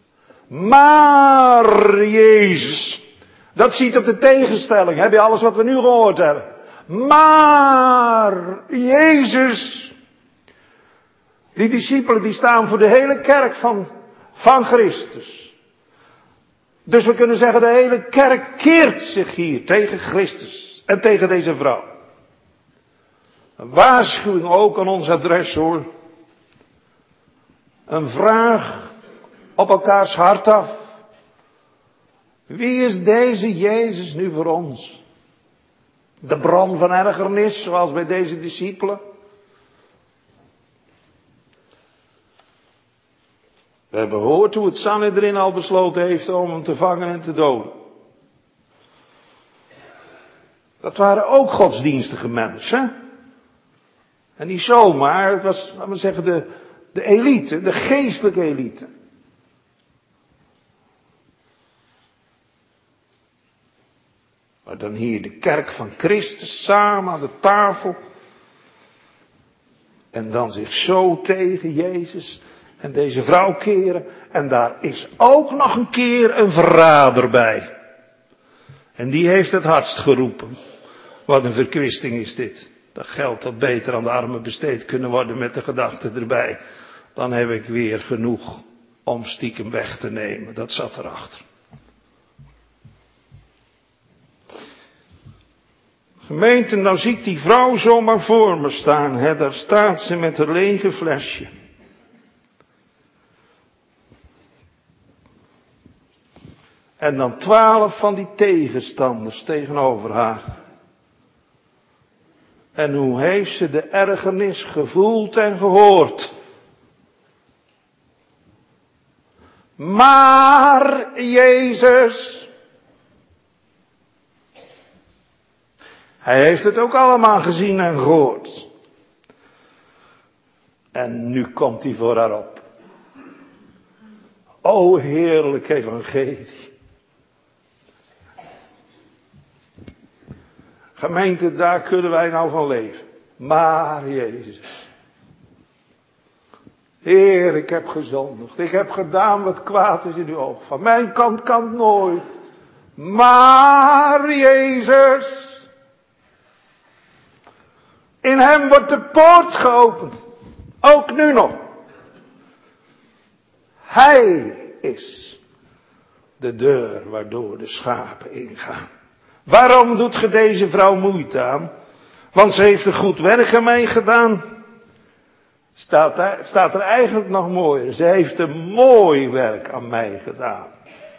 Maar Jezus, dat ziet op de tegenstelling, heb je alles wat we nu gehoord hebben. Maar Jezus, die discipelen die staan voor de hele kerk van Christus. Dus we kunnen zeggen de hele kerk keert zich hier tegen Christus en tegen deze vrouw. Een waarschuwing ook aan ons adres hoor. Een vraag op elkaars hart af. Wie is deze Jezus nu voor ons? De bron van ergernis, zoals bij deze discipelen. We hebben gehoord hoe het Sanhedrin al besloten heeft om hem te vangen en te doden. Dat waren ook godsdienstige mensen. En niet zomaar, het was, laten we zeggen, de elite, de geestelijke elite. Maar dan hier de kerk van Christus samen aan de tafel. En dan zich zo tegen Jezus en deze vrouw keren. En daar is ook nog een keer een verrader bij. En die heeft het hardst geroepen. Wat een verkwisting is dit. Dat geld dat beter aan de armen besteed kunnen worden met de gedachte erbij. Dan heb ik weer genoeg om stiekem weg te nemen. Dat zat erachter. Gemeente, nou zie ik die vrouw zomaar voor me staan. Hè? Daar staat ze met een lege flesje. En dan 12 van die tegenstanders tegenover haar. En hoe heeft ze de ergernis gevoeld en gehoord? Maar Jezus. Hij heeft het ook allemaal gezien en gehoord. En nu komt hij voor haar op. O heerlijk evangelie. Gemeente, daar kunnen wij nou van leven. Maar Jezus. Heer, ik heb gezondigd. Ik heb gedaan wat kwaad is in uw ogen. Van mijn kant kan het nooit. Maar Jezus. In hem wordt de poort geopend. Ook nu nog. Hij is de deur waardoor de schapen ingaan. Waarom doet ge deze vrouw moeite aan? Want ze heeft een goed werk aan mij gedaan. Staat er eigenlijk nog mooier. Ze heeft een mooi werk aan mij gedaan.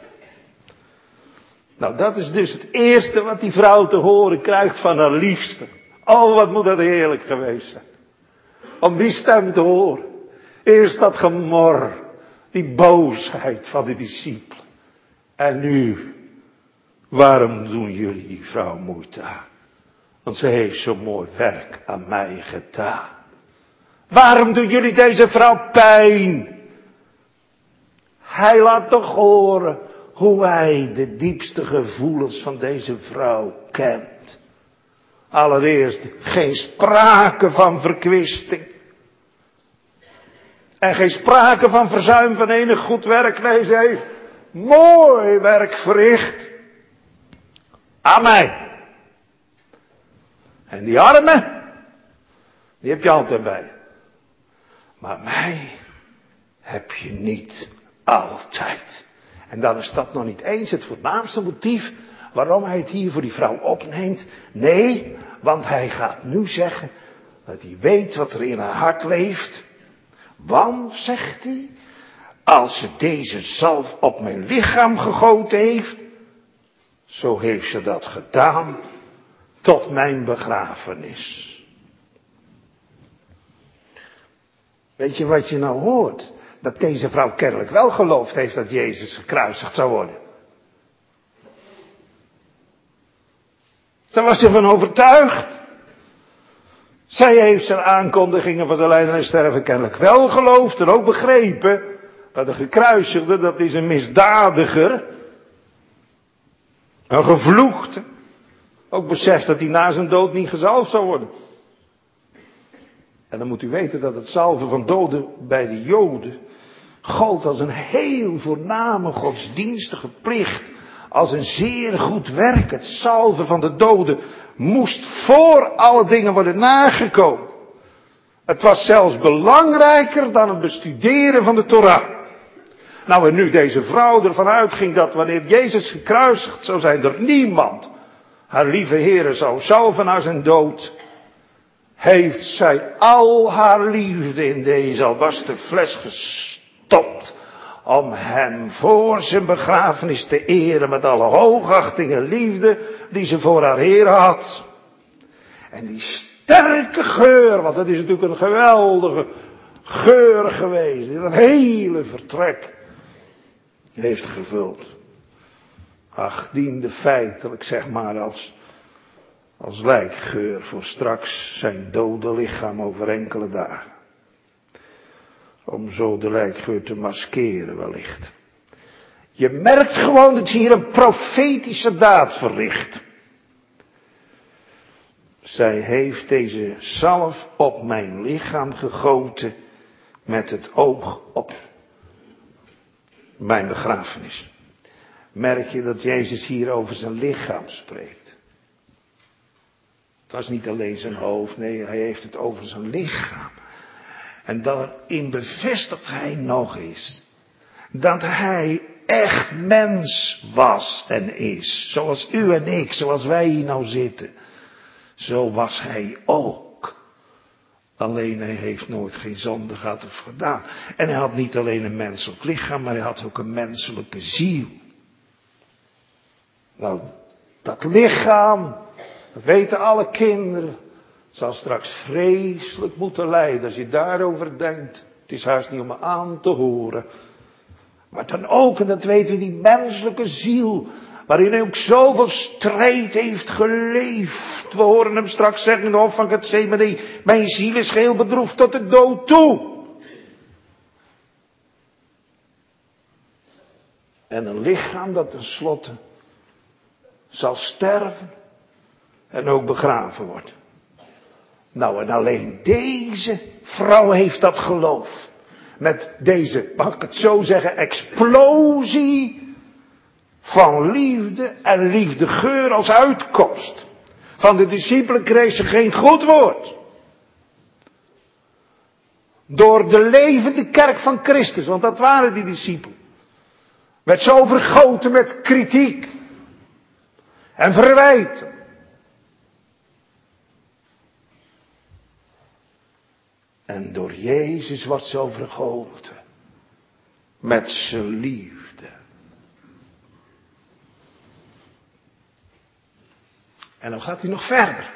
Nou, dat is dus het eerste wat die vrouw te horen krijgt van haar liefste. Oh, wat moet dat heerlijk geweest zijn. Om die stem te horen. Eerst dat gemor. Die boosheid van de discipelen. En nu. Waarom doen jullie die vrouw moeite aan? Want ze heeft zo'n mooi werk aan mij gedaan. Waarom doen jullie deze vrouw pijn? Hij laat toch horen hoe hij de diepste gevoelens van deze vrouw kent. Allereerst geen sprake van verkwisting. En geen sprake van verzuim van enig goed werk. Nee, ze heeft mooi werk verricht. Aan mij. En die armen. Die heb je altijd bij je. Maar mij heb je niet altijd. En dan is dat nog niet eens het voornaamste motief waarom hij het hier voor die vrouw opneemt. Nee, want hij gaat nu zeggen dat hij weet wat er in haar hart leeft. Want, zegt hij, als ze deze zalf op mijn lichaam gegoten heeft, zo heeft ze dat gedaan tot mijn begrafenis. Weet je wat je nou hoort? Dat deze vrouw kennelijk wel geloofd heeft dat Jezus gekruisigd zou worden. Zij was ervan overtuigd. Zij heeft zijn aankondigingen van de lijden en sterven kennelijk wel geloofd en ook begrepen dat de gekruisigde, dat is een misdadiger, een gevloekte. Ook beseft dat hij na zijn dood niet gezalfd zou worden. En dan moet u weten dat het zalven van doden bij de Joden gold als een heel voorname godsdienstige plicht. Als een zeer goed werk. Het zalven van de doden moest voor alle dingen worden nagekomen. Het was zelfs belangrijker dan het bestuderen van de Torah. Nou, en nu deze vrouw ervan uitging dat wanneer Jezus gekruisigd zou zijn, er niemand haar lieve Heere zou zalven na zijn dood, heeft zij al haar liefde in deze albasten fles gestopt om hem voor zijn begrafenis te eren met alle hoogachting en liefde die ze voor haar Heer had. En die sterke geur, want dat is natuurlijk een geweldige geur geweest, die dat hele vertrek heeft gevuld. Ach, diende feitelijk, zeg maar, als lijkgeur voor straks zijn dode lichaam over enkele dagen. Om zo de lijkgeur te maskeren wellicht. Je merkt gewoon dat hier een profetische daad verricht. Zij heeft deze zalf op mijn lichaam gegoten met het oog op mijn begrafenis. Merk je dat Jezus hier over zijn lichaam spreekt. Het was niet alleen zijn hoofd, nee, hij heeft het over zijn lichaam. En daarin bevestigt hij nog eens dat hij echt mens was en is. Zoals u en ik, zoals wij hier nou zitten. Zo was hij ook. Alleen hij heeft nooit geen zonde gehad of gedaan. En hij had niet alleen een menselijk lichaam, maar hij had ook een menselijke ziel. Nou, dat lichaam, dat weten alle kinderen, zal straks vreselijk moeten lijden. Als je daarover denkt, het is haast niet om me aan te horen. Maar dan ook, en dat weten we, die menselijke ziel, waarin hij ook zoveel strijd heeft geleefd. We horen hem straks zeggen in de hof van Gethsemane, mijn ziel is geheel bedroefd tot de dood toe. En een lichaam dat tenslotte zal sterven en ook begraven worden. Nou, en alleen deze vrouw heeft dat geloof. Met deze, mag ik het zo zeggen, explosie van liefde en liefdegeur als uitkomst. Van de discipelen kreeg ze geen goed woord. Door de levende kerk van Christus, want dat waren die discipelen. Werd zo overgoten met kritiek en verwijten. En door Jezus wordt ze overgoten met zijn liefde. En dan gaat hij nog verder.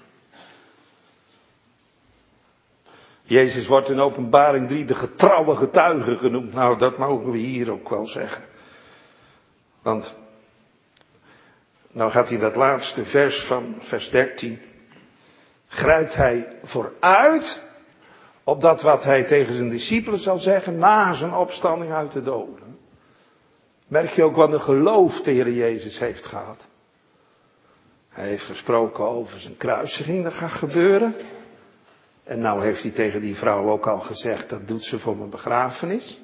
Jezus wordt in Openbaring 3 de getrouwe getuige genoemd. Nou, dat mogen we hier ook wel zeggen. Want, nou gaat hij dat laatste vers van vers 13. Grijpt hij vooruit op dat wat hij tegen zijn discipelen zal zeggen na zijn opstanding uit de doden. Merk je ook wat een geloof de Heer Jezus heeft gehad. Hij heeft gesproken over zijn kruisiging, dat gaat gebeuren. En nou heeft hij tegen die vrouw ook al gezegd, dat doet ze voor mijn begrafenis.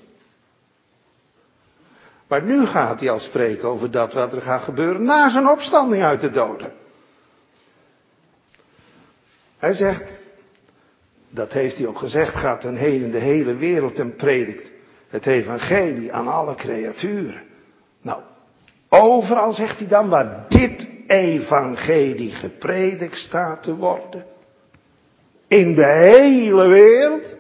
Maar nu gaat hij al spreken over dat wat er gaat gebeuren na zijn opstanding uit de doden. Hij zegt, Dat heeft hij ook gezegd, gaat ten heen in de hele wereld en predikt het evangelie aan alle creaturen. Nou, overal zegt hij dan waar dit evangelie gepredikt staat te worden. In de hele wereld.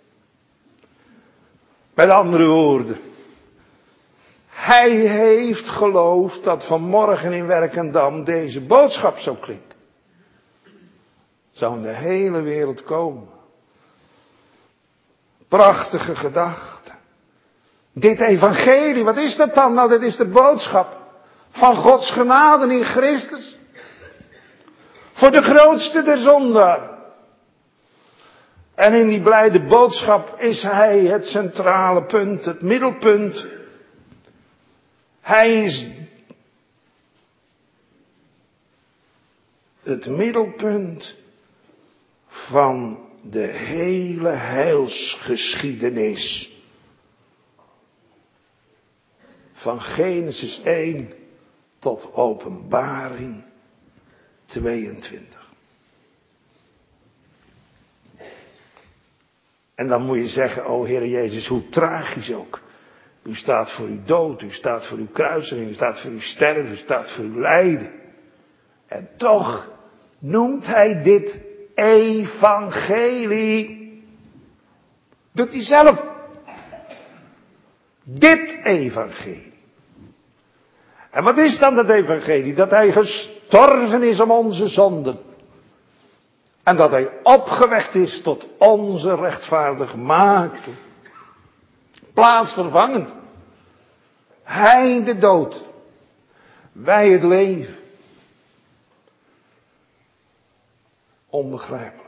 Met andere woorden. Hij heeft geloofd dat vanmorgen in Werkendam deze boodschap zou klinken. Het zou in de hele wereld komen. Prachtige gedachte. Dit evangelie, wat is dat dan? Nou, dit is de boodschap van Gods genade in Christus. Voor de grootste der zondaren. En in die blijde boodschap is hij het centrale punt, het middelpunt. Hij is het middelpunt van de hele heilsgeschiedenis. Van Genesis 1 tot Openbaring 22. En dan moet je zeggen, o Heer Jezus, hoe tragisch ook. U staat voor uw dood, u staat voor uw kruisiging, u staat voor uw sterven, u staat voor uw lijden. En toch noemt hij dit evangelie. Doet hij zelf. Dit evangelie. En wat is dan dat evangelie? Dat hij gestorven is om onze zonden. En dat hij opgewekt is tot onze rechtvaardigmaking. Plaatsvervangend. Hij de dood. Wij het leven. Onbegrijpelijk.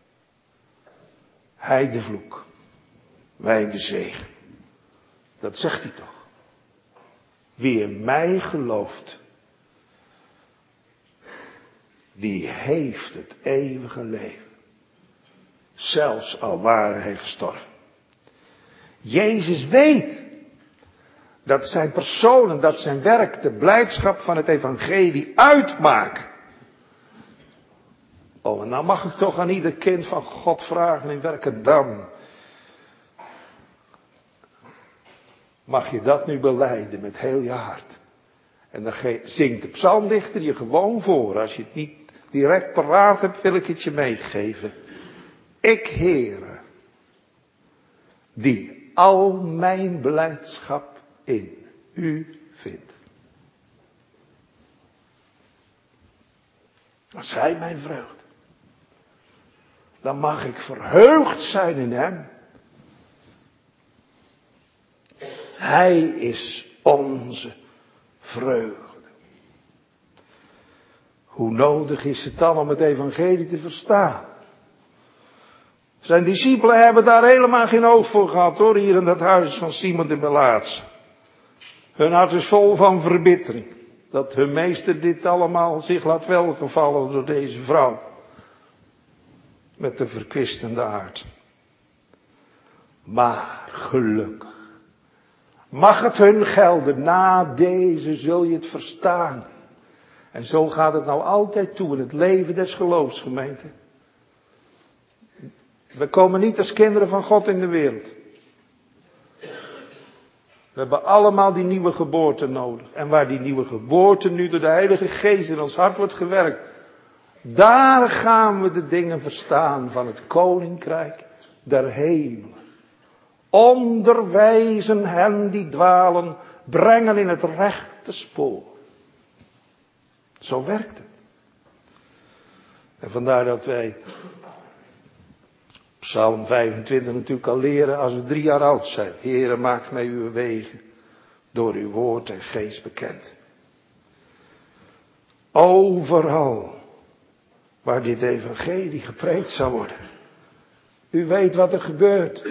Hij de vloek. Wij de zegen. Dat zegt hij toch. Wie in mij gelooft. Die heeft het eeuwige leven. Zelfs al ware hij gestorven. Jezus weet dat zijn persoon en dat zijn werk de blijdschap van het evangelie uitmaken. Oh, en nou mag ik toch aan ieder kind van God vragen in Werkendam. Mag je dat nu belijden met heel je hart? En dan zingt de psalmdichter je gewoon voor. Als je het niet direct paraat hebt, wil ik het je meegeven. Ik, Heere, die al mijn blijdschap in u vind. Als hij mijn vreugde. Dan mag ik verheugd zijn in hem. Hij is onze vreugde. Hoe nodig is het dan om het evangelie te verstaan? Zijn discipelen hebben daar helemaal geen oog voor gehad hoor, hier in dat huis van Simon de Melaatse. Hun hart is vol van verbittering. Dat hun meester dit allemaal zich laat welgevallen door deze vrouw. Met de verkwistende aard. Maar gelukkig. Mag het hun gelden, na deze zul je het verstaan. En zo gaat het nou altijd toe in het leven des geloofs, gemeente. We komen niet als kinderen van God in de wereld. We hebben allemaal die nieuwe geboorte nodig. En waar die nieuwe geboorte nu door de Heilige Geest in ons hart wordt gewerkt. Daar gaan we de dingen verstaan van het Koninkrijk der Hemelen. Onderwijzen hen die dwalen, brengen in het rechte spoor. Zo werkt het. En vandaar dat wij Psalm 25 natuurlijk al leren als we 3 jaar oud zijn. Heere, maak mij uw wegen door uw woord en geest bekend. Overal waar dit evangelie gepreekt zal worden. U weet wat er gebeurt.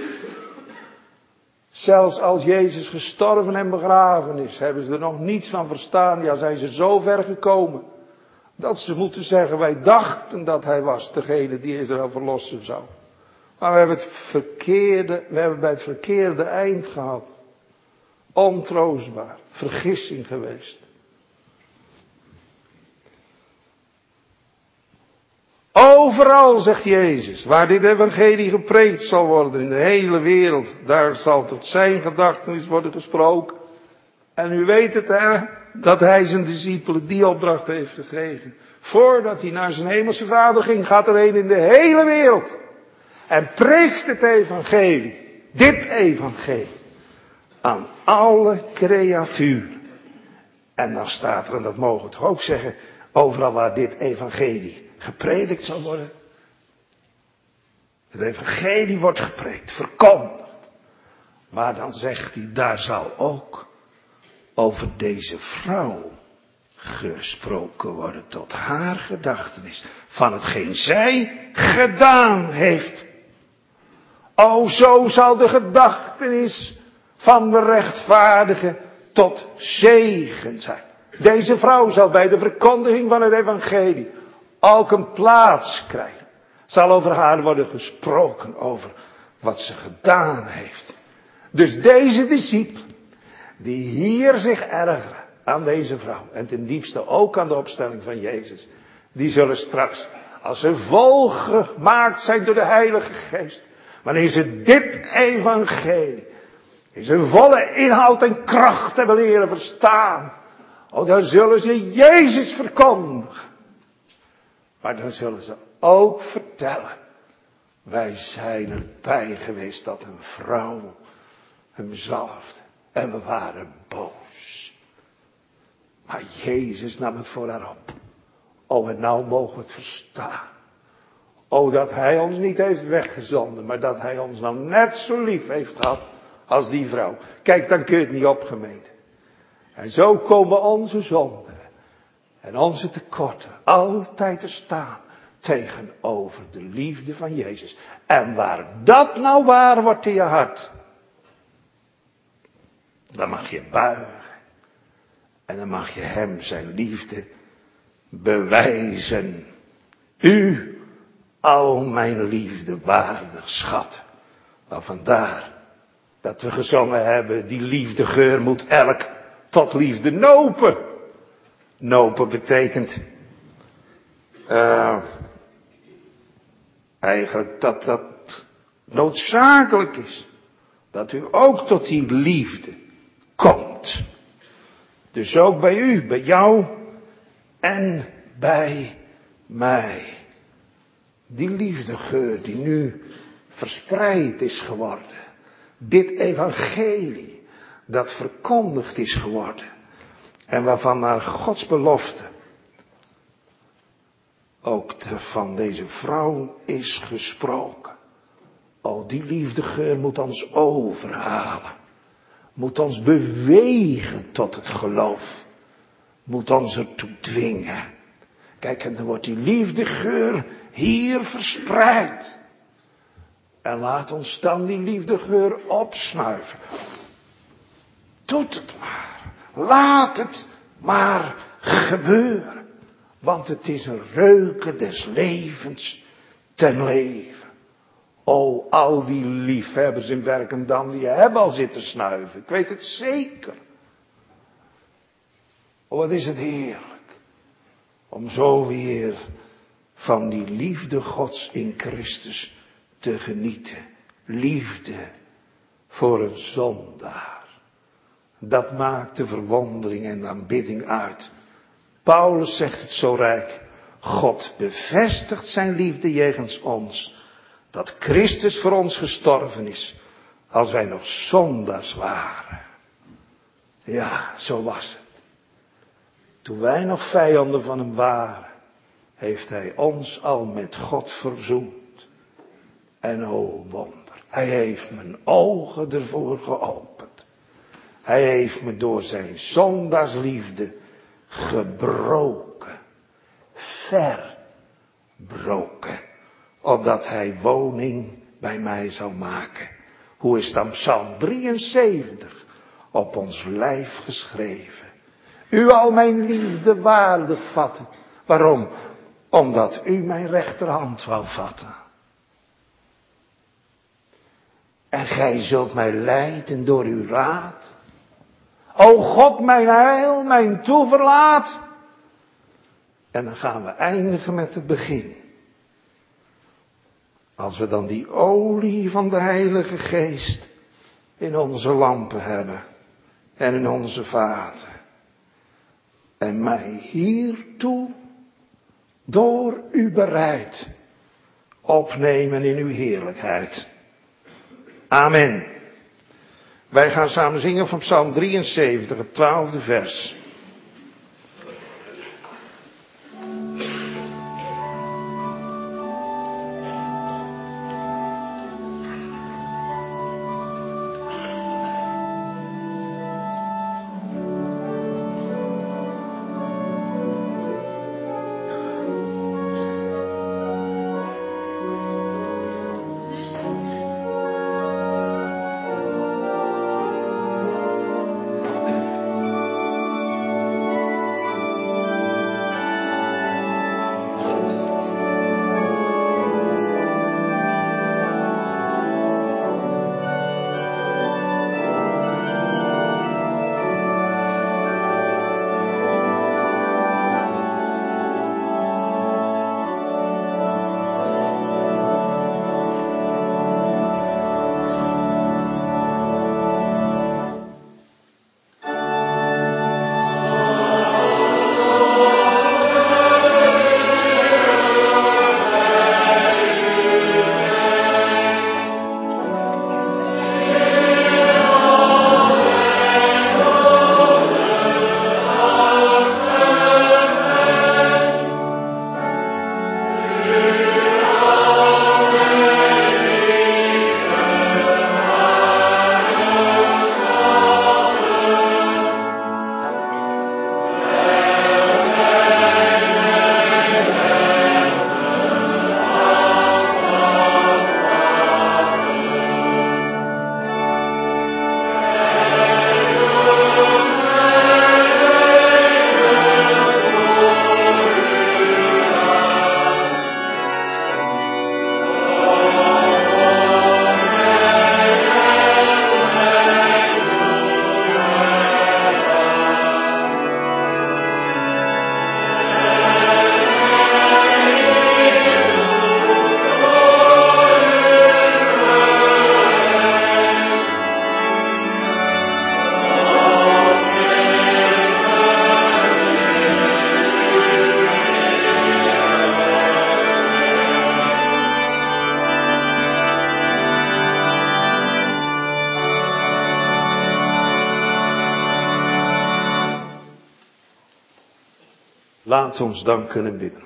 Zelfs als Jezus gestorven en begraven is, hebben ze er nog niets van verstaan. Ja, zijn ze zo ver gekomen, dat ze moeten zeggen, wij dachten dat hij was, degene die Israël verlossen zou. Maar we hebben bij het verkeerde eind gehad. Ontroostbaar, vergissing geweest. overal, zegt Jezus, waar dit evangelie gepreekt zal worden in de hele wereld, daar zal tot zijn gedachtenis worden gesproken. En u weet het, hè, dat hij zijn discipelen die opdracht heeft gegeven. Voordat hij naar zijn hemelse vader ging, gaat er een in de hele wereld. En preekt het evangelie, dit evangelie, aan alle creaturen. En dan staat er, en dat mogen we toch ook zeggen, overal waar dit evangelie gepredikt zal worden. Het evangelie wordt gepreekt, verkondigd. Maar dan zegt hij, daar zal ook over deze vrouw gesproken worden tot haar gedachtenis. Van hetgeen zij gedaan heeft. O, zo zal de gedachtenis van de rechtvaardige tot zegen zijn. Deze vrouw zal bij de verkondiging van het evangelie ook een plaats krijgen. Zal over haar worden gesproken over wat ze gedaan heeft. Dus deze discipelen, die hier zich ergeren aan deze vrouw, en ten diepste ook aan de opstelling van Jezus, die zullen straks, als ze volgemaakt zijn door de Heilige Geest, wanneer ze dit evangelie in zijn volle inhoud en kracht hebben leren verstaan, dan zullen ze Jezus verkondigen. Maar dan zullen ze ook vertellen, wij zijn erbij geweest dat een vrouw hem zalfde en we waren boos. Maar Jezus nam het voor haar op. En nou mogen we het verstaan. Dat hij ons niet heeft weggezonden, maar dat hij ons nou net zo lief heeft gehad als die vrouw. Kijk, dan kun je het niet opgemeten. En zo komen onze zonden en onze tekorten altijd te staan tegenover de liefde van Jezus. En waar dat nou waar wordt in je hart, dan mag je buigen. En dan mag je hem zijn liefde bewijzen. U, al mijn liefde waardig schat. Maar vandaar dat we gezongen hebben, die liefdegeur moet elk tot liefde nopen. Nopen betekent eigenlijk dat dat noodzakelijk is. Dat u ook tot die liefde komt. Dus ook bij u, bij jou en bij mij. Die liefdegeur die nu verspreid is geworden. Dit evangelie dat verkondigd is geworden. En waarvan naar Gods belofte ook van deze vrouw is gesproken. Die liefdegeur moet ons overhalen. Moet ons bewegen tot het geloof. Moet ons ertoe dwingen. Kijk, en dan wordt die liefdegeur hier verspreid. En laat ons dan die liefdegeur opsnuiven. Doet het maar. Laat het maar gebeuren. Want het is een reuken des levens ten leven. Al die liefhebbers in Werkendam, die hebben al zitten snuiven. Ik weet het zeker. Wat is het heerlijk. Om zo weer van die liefde Gods in Christus te genieten. Liefde voor een zondaar. Dat maakt de verwondering en de aanbidding uit. Paulus zegt het zo rijk. God bevestigt zijn liefde jegens ons. Dat Christus voor ons gestorven is. Als wij nog zondaars waren. Ja, zo was het. Toen wij nog vijanden van hem waren. Heeft hij ons al met God verzoend. En o wonder. Hij heeft mijn ogen ervoor geopend. Hij heeft me door zijn zondaarsliefde gebroken. Verbroken. Opdat hij woning bij mij zou maken. Hoe is dan Psalm 73 op ons lijf geschreven. U al mijn liefde waardig vatten. Waarom? Omdat u mijn rechterhand wou vatten. En gij zult mij leiden door uw raad. O God, mijn heil, mijn toeverlaat. En dan gaan we eindigen met het begin. Als we dan die olie van de Heilige Geest in onze lampen hebben en in onze vaten. En mij hiertoe door u bereid opnemen in uw heerlijkheid. Amen. Wij gaan samen zingen van Psalm 73, het 12e vers. Laat ons danken en bidden.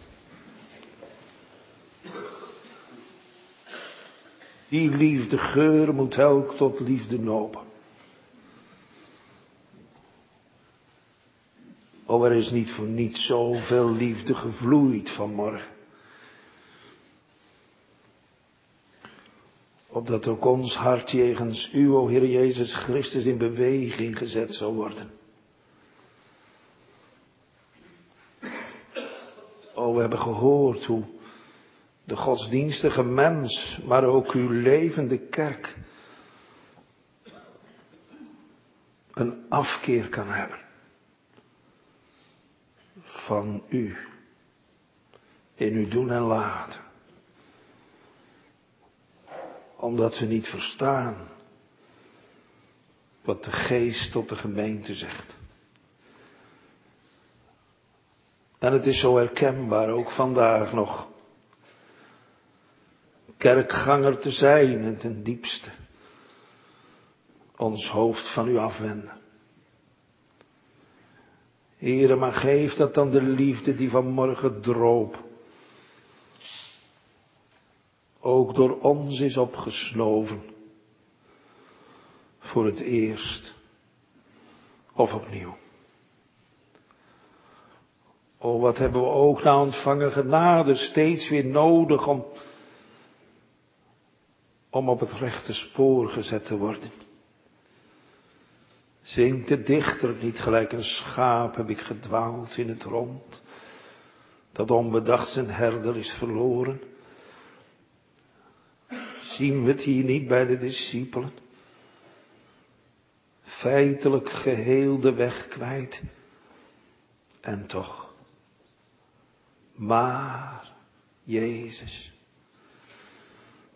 Die liefde geur moet elk tot liefde nopen. O, er is niet voor niets zoveel liefde gevloeid vanmorgen. Opdat ook ons hart jegens u, o Heer Jezus Christus, in beweging gezet zal worden. O, we hebben gehoord hoe de godsdienstige mens, maar ook uw levende kerk, een afkeer kan hebben van u, in uw doen en laten. Omdat we niet verstaan wat de Geest tot de gemeente zegt. En het is zo herkenbaar, ook vandaag nog, kerkganger te zijn en ten diepste ons hoofd van u afwenden. Heere, maar geef dat dan de liefde die vanmorgen droop, ook door ons is opgesnoven, voor het eerst of opnieuw. O, wat hebben we ook na ontvangen genade steeds weer nodig om op het rechte spoor gezet te worden. Zingt de dichter niet, gelijk een schaap heb ik gedwaald in het rond, dat onbedacht zijn herder is verloren. Zien we het hier niet bij de discipelen? Feitelijk geheel de weg kwijt. En toch. Maar, Jezus,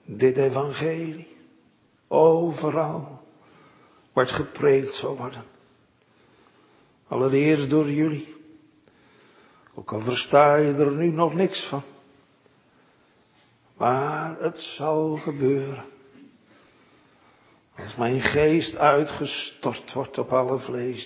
dit evangelie overal wordt gepreekt zal worden. Allereerst door jullie. Ook al versta je er nu nog niks van. Maar het zal gebeuren. Als mijn geest uitgestort wordt op alle vlees,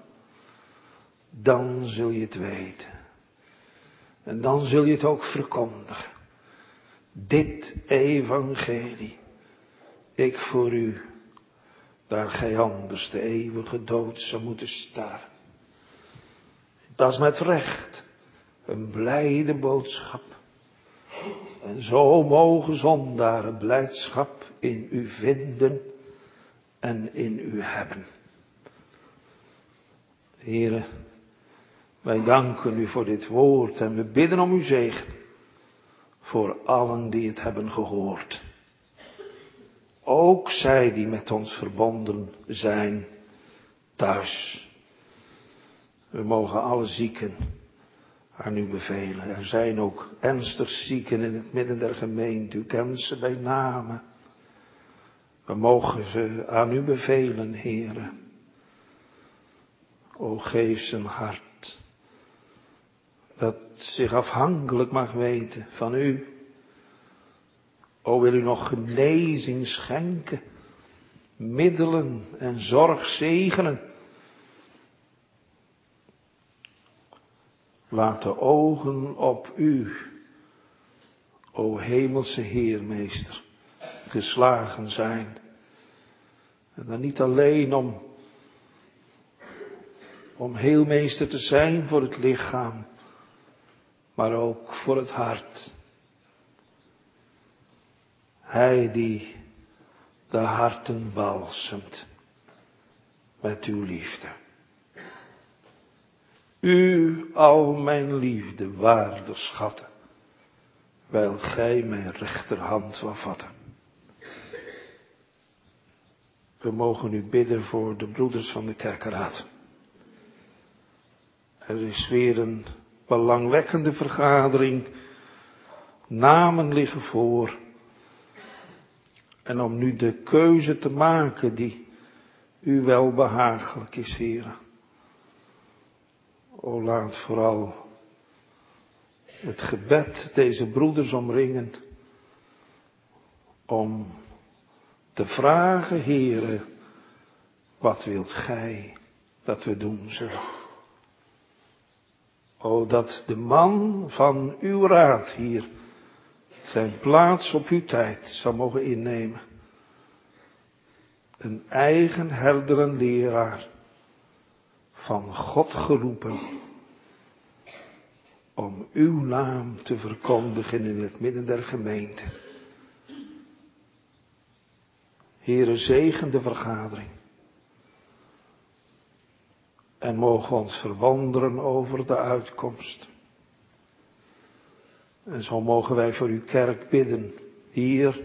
dan zul je het weten. En dan zul je het ook verkondigen. Dit evangelie, ik voor u, daar gij anders de eeuwige dood zou moeten sterven. Dat is met recht een blijde boodschap. En zo mogen zondaren blijdschap in u vinden en in u hebben. Here, wij danken u voor dit woord en we bidden om uw zegen voor allen die het hebben gehoord. Ook zij die met ons verbonden zijn thuis. We mogen alle zieken aan u bevelen. Er zijn ook ernstig zieken in het midden der gemeente. U kent ze bij name. We mogen ze aan u bevelen, Heere. O, geef zijn hart, dat zich afhankelijk mag weten van u. O, wil u nog genezing schenken, middelen en zorg zegenen. Laat de ogen op u, o hemelse Heermeester, geslagen zijn. En dan niet alleen om heelmeester te zijn voor het lichaam, maar ook voor het hart. Hij die de harten balsemt met uw liefde. U al mijn liefde waarde schatten, wijl gij mijn rechterhand wil vatten. We mogen u bidden voor de broeders van de kerkeraad. Er is weer een belangwekkende vergadering. Namen liggen voor. En om nu de keuze te maken die u wel behagelijk is, Heere. O, laat vooral het gebed deze broeders omringen. Om te vragen, Heere, wat wilt gij dat we doen zullen? O, dat de man van uw raad hier zijn plaats op uw tijd zou mogen innemen. Een eigen herder en leraar, van God geroepen, om uw naam te verkondigen in het midden der gemeente. Heere, zegen de vergadering. En mogen ons verwonderen over de uitkomst. En zo mogen wij voor uw kerk bidden. Hier,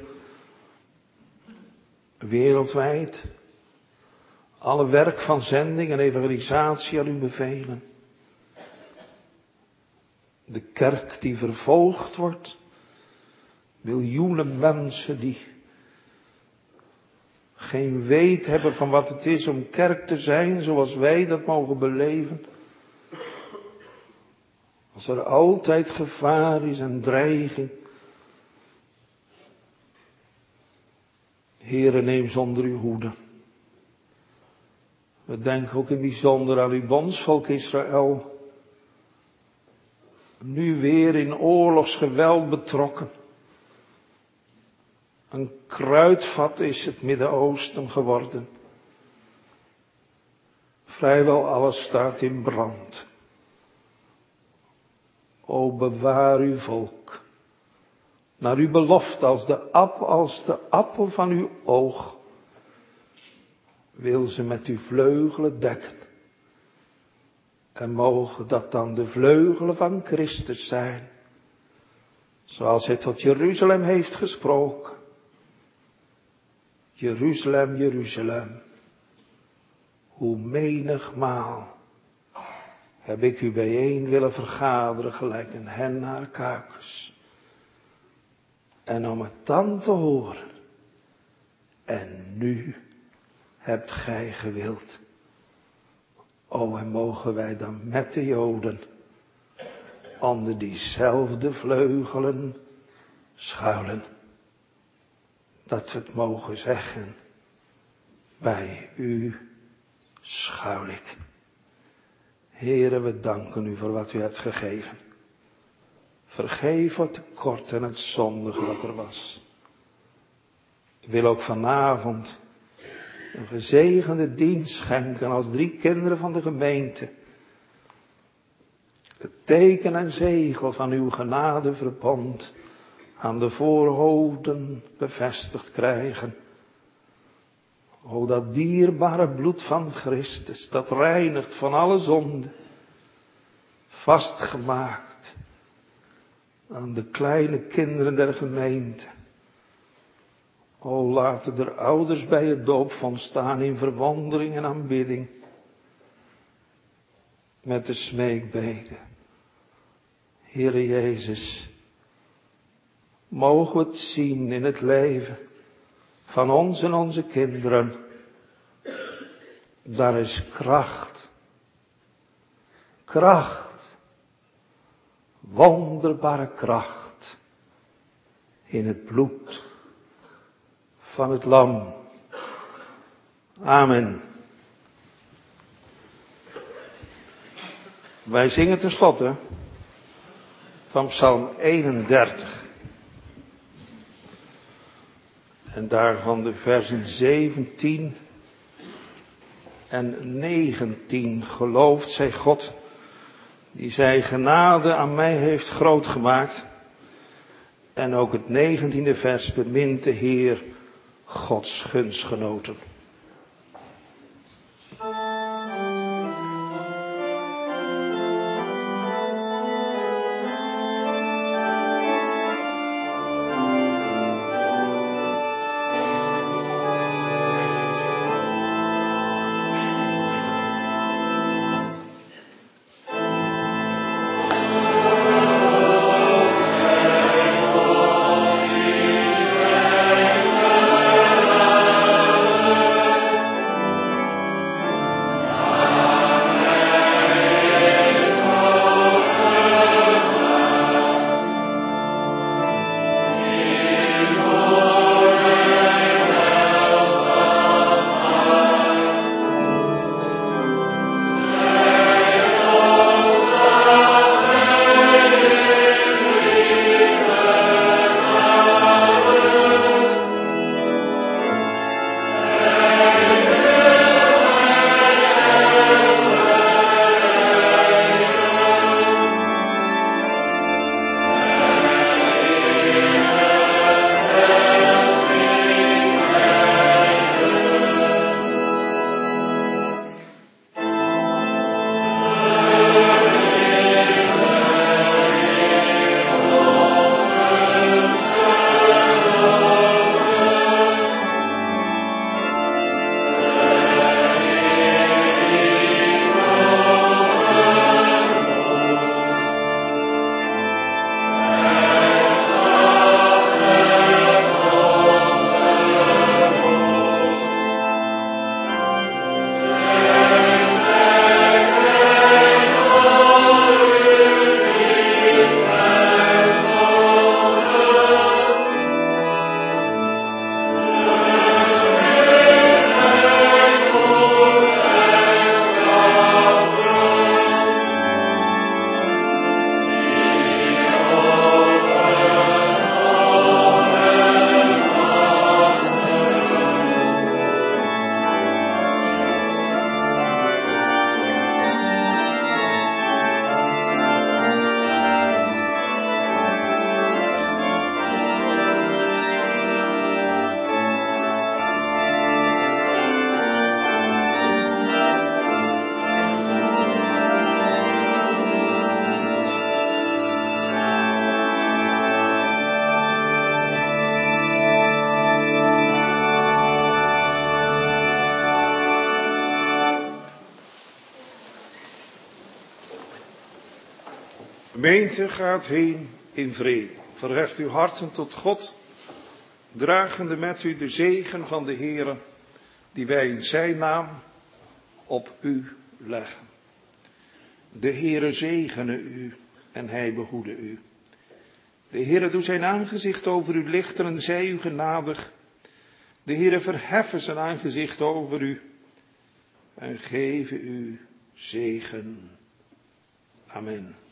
wereldwijd. Alle werk van zending en evangelisatie aan u bevelen. De kerk die vervolgd wordt. Miljoenen mensen die geen weet hebben van wat het is om kerk te zijn zoals wij dat mogen beleven. Als er altijd gevaar is en dreiging. Heere, neem zonder uw hoede. We denken ook in bijzonder aan uw bondsvolk Israël. Nu weer in oorlogsgeweld betrokken. Een kruidvat is het Midden-Oosten geworden. Vrijwel alles staat in brand. O, bewaar uw volk. Naar uw belofte als de appel van uw oog. Wil ze met uw vleugelen dekken. En mogen dat dan de vleugelen van Christus zijn. Zoals hij tot Jeruzalem heeft gesproken. Jeruzalem, Jeruzalem. Hoe menigmaal heb ik u bijeen willen vergaderen gelijk een hen haar kuikens. En om het dan te horen. En nu hebt gij gewild. O, en mogen wij dan met de Joden onder diezelfde vleugelen schuilen. Dat we het mogen zeggen. Bij u schuil ik. Heere, we danken u voor wat u hebt gegeven. Vergeef het tekort en het zondige wat er was. Ik wil ook vanavond een gezegende dienst schenken als 3 kinderen van de gemeente. Het teken en zegel van uw genadeverbond aan de voorhoofden bevestigd krijgen. O, dat dierbare bloed van Christus, dat reinigt van alle zonde, vastgemaakt aan de kleine kinderen der gemeente. O, laten er ouders bij het doopvond staan in verwondering en aanbidding, met de smeekbeden. Heere Jezus, mogen we het zien in het leven van ons en onze kinderen. Daar is kracht. Kracht. Wonderbare kracht. In het bloed van het lam. Amen. Wij zingen tenslotte van Psalm 31. En daarvan de versen 17 en 19. Geloofd zij God, die zijn genade aan mij heeft groot gemaakt. En ook het 19e vers, bemint de Heer Gods gunstgenoten. Gemeente gaat heen in vrede. Verheft uw harten tot God, dragende met u de zegen van de Heere, die wij in zijn naam op u leggen. De Heere zegene u en hij behoede u. De Heere doet zijn aangezicht over u lichten en zij u genadig. De Heere verheffen zijn aangezicht over u en geven u zegen. Amen.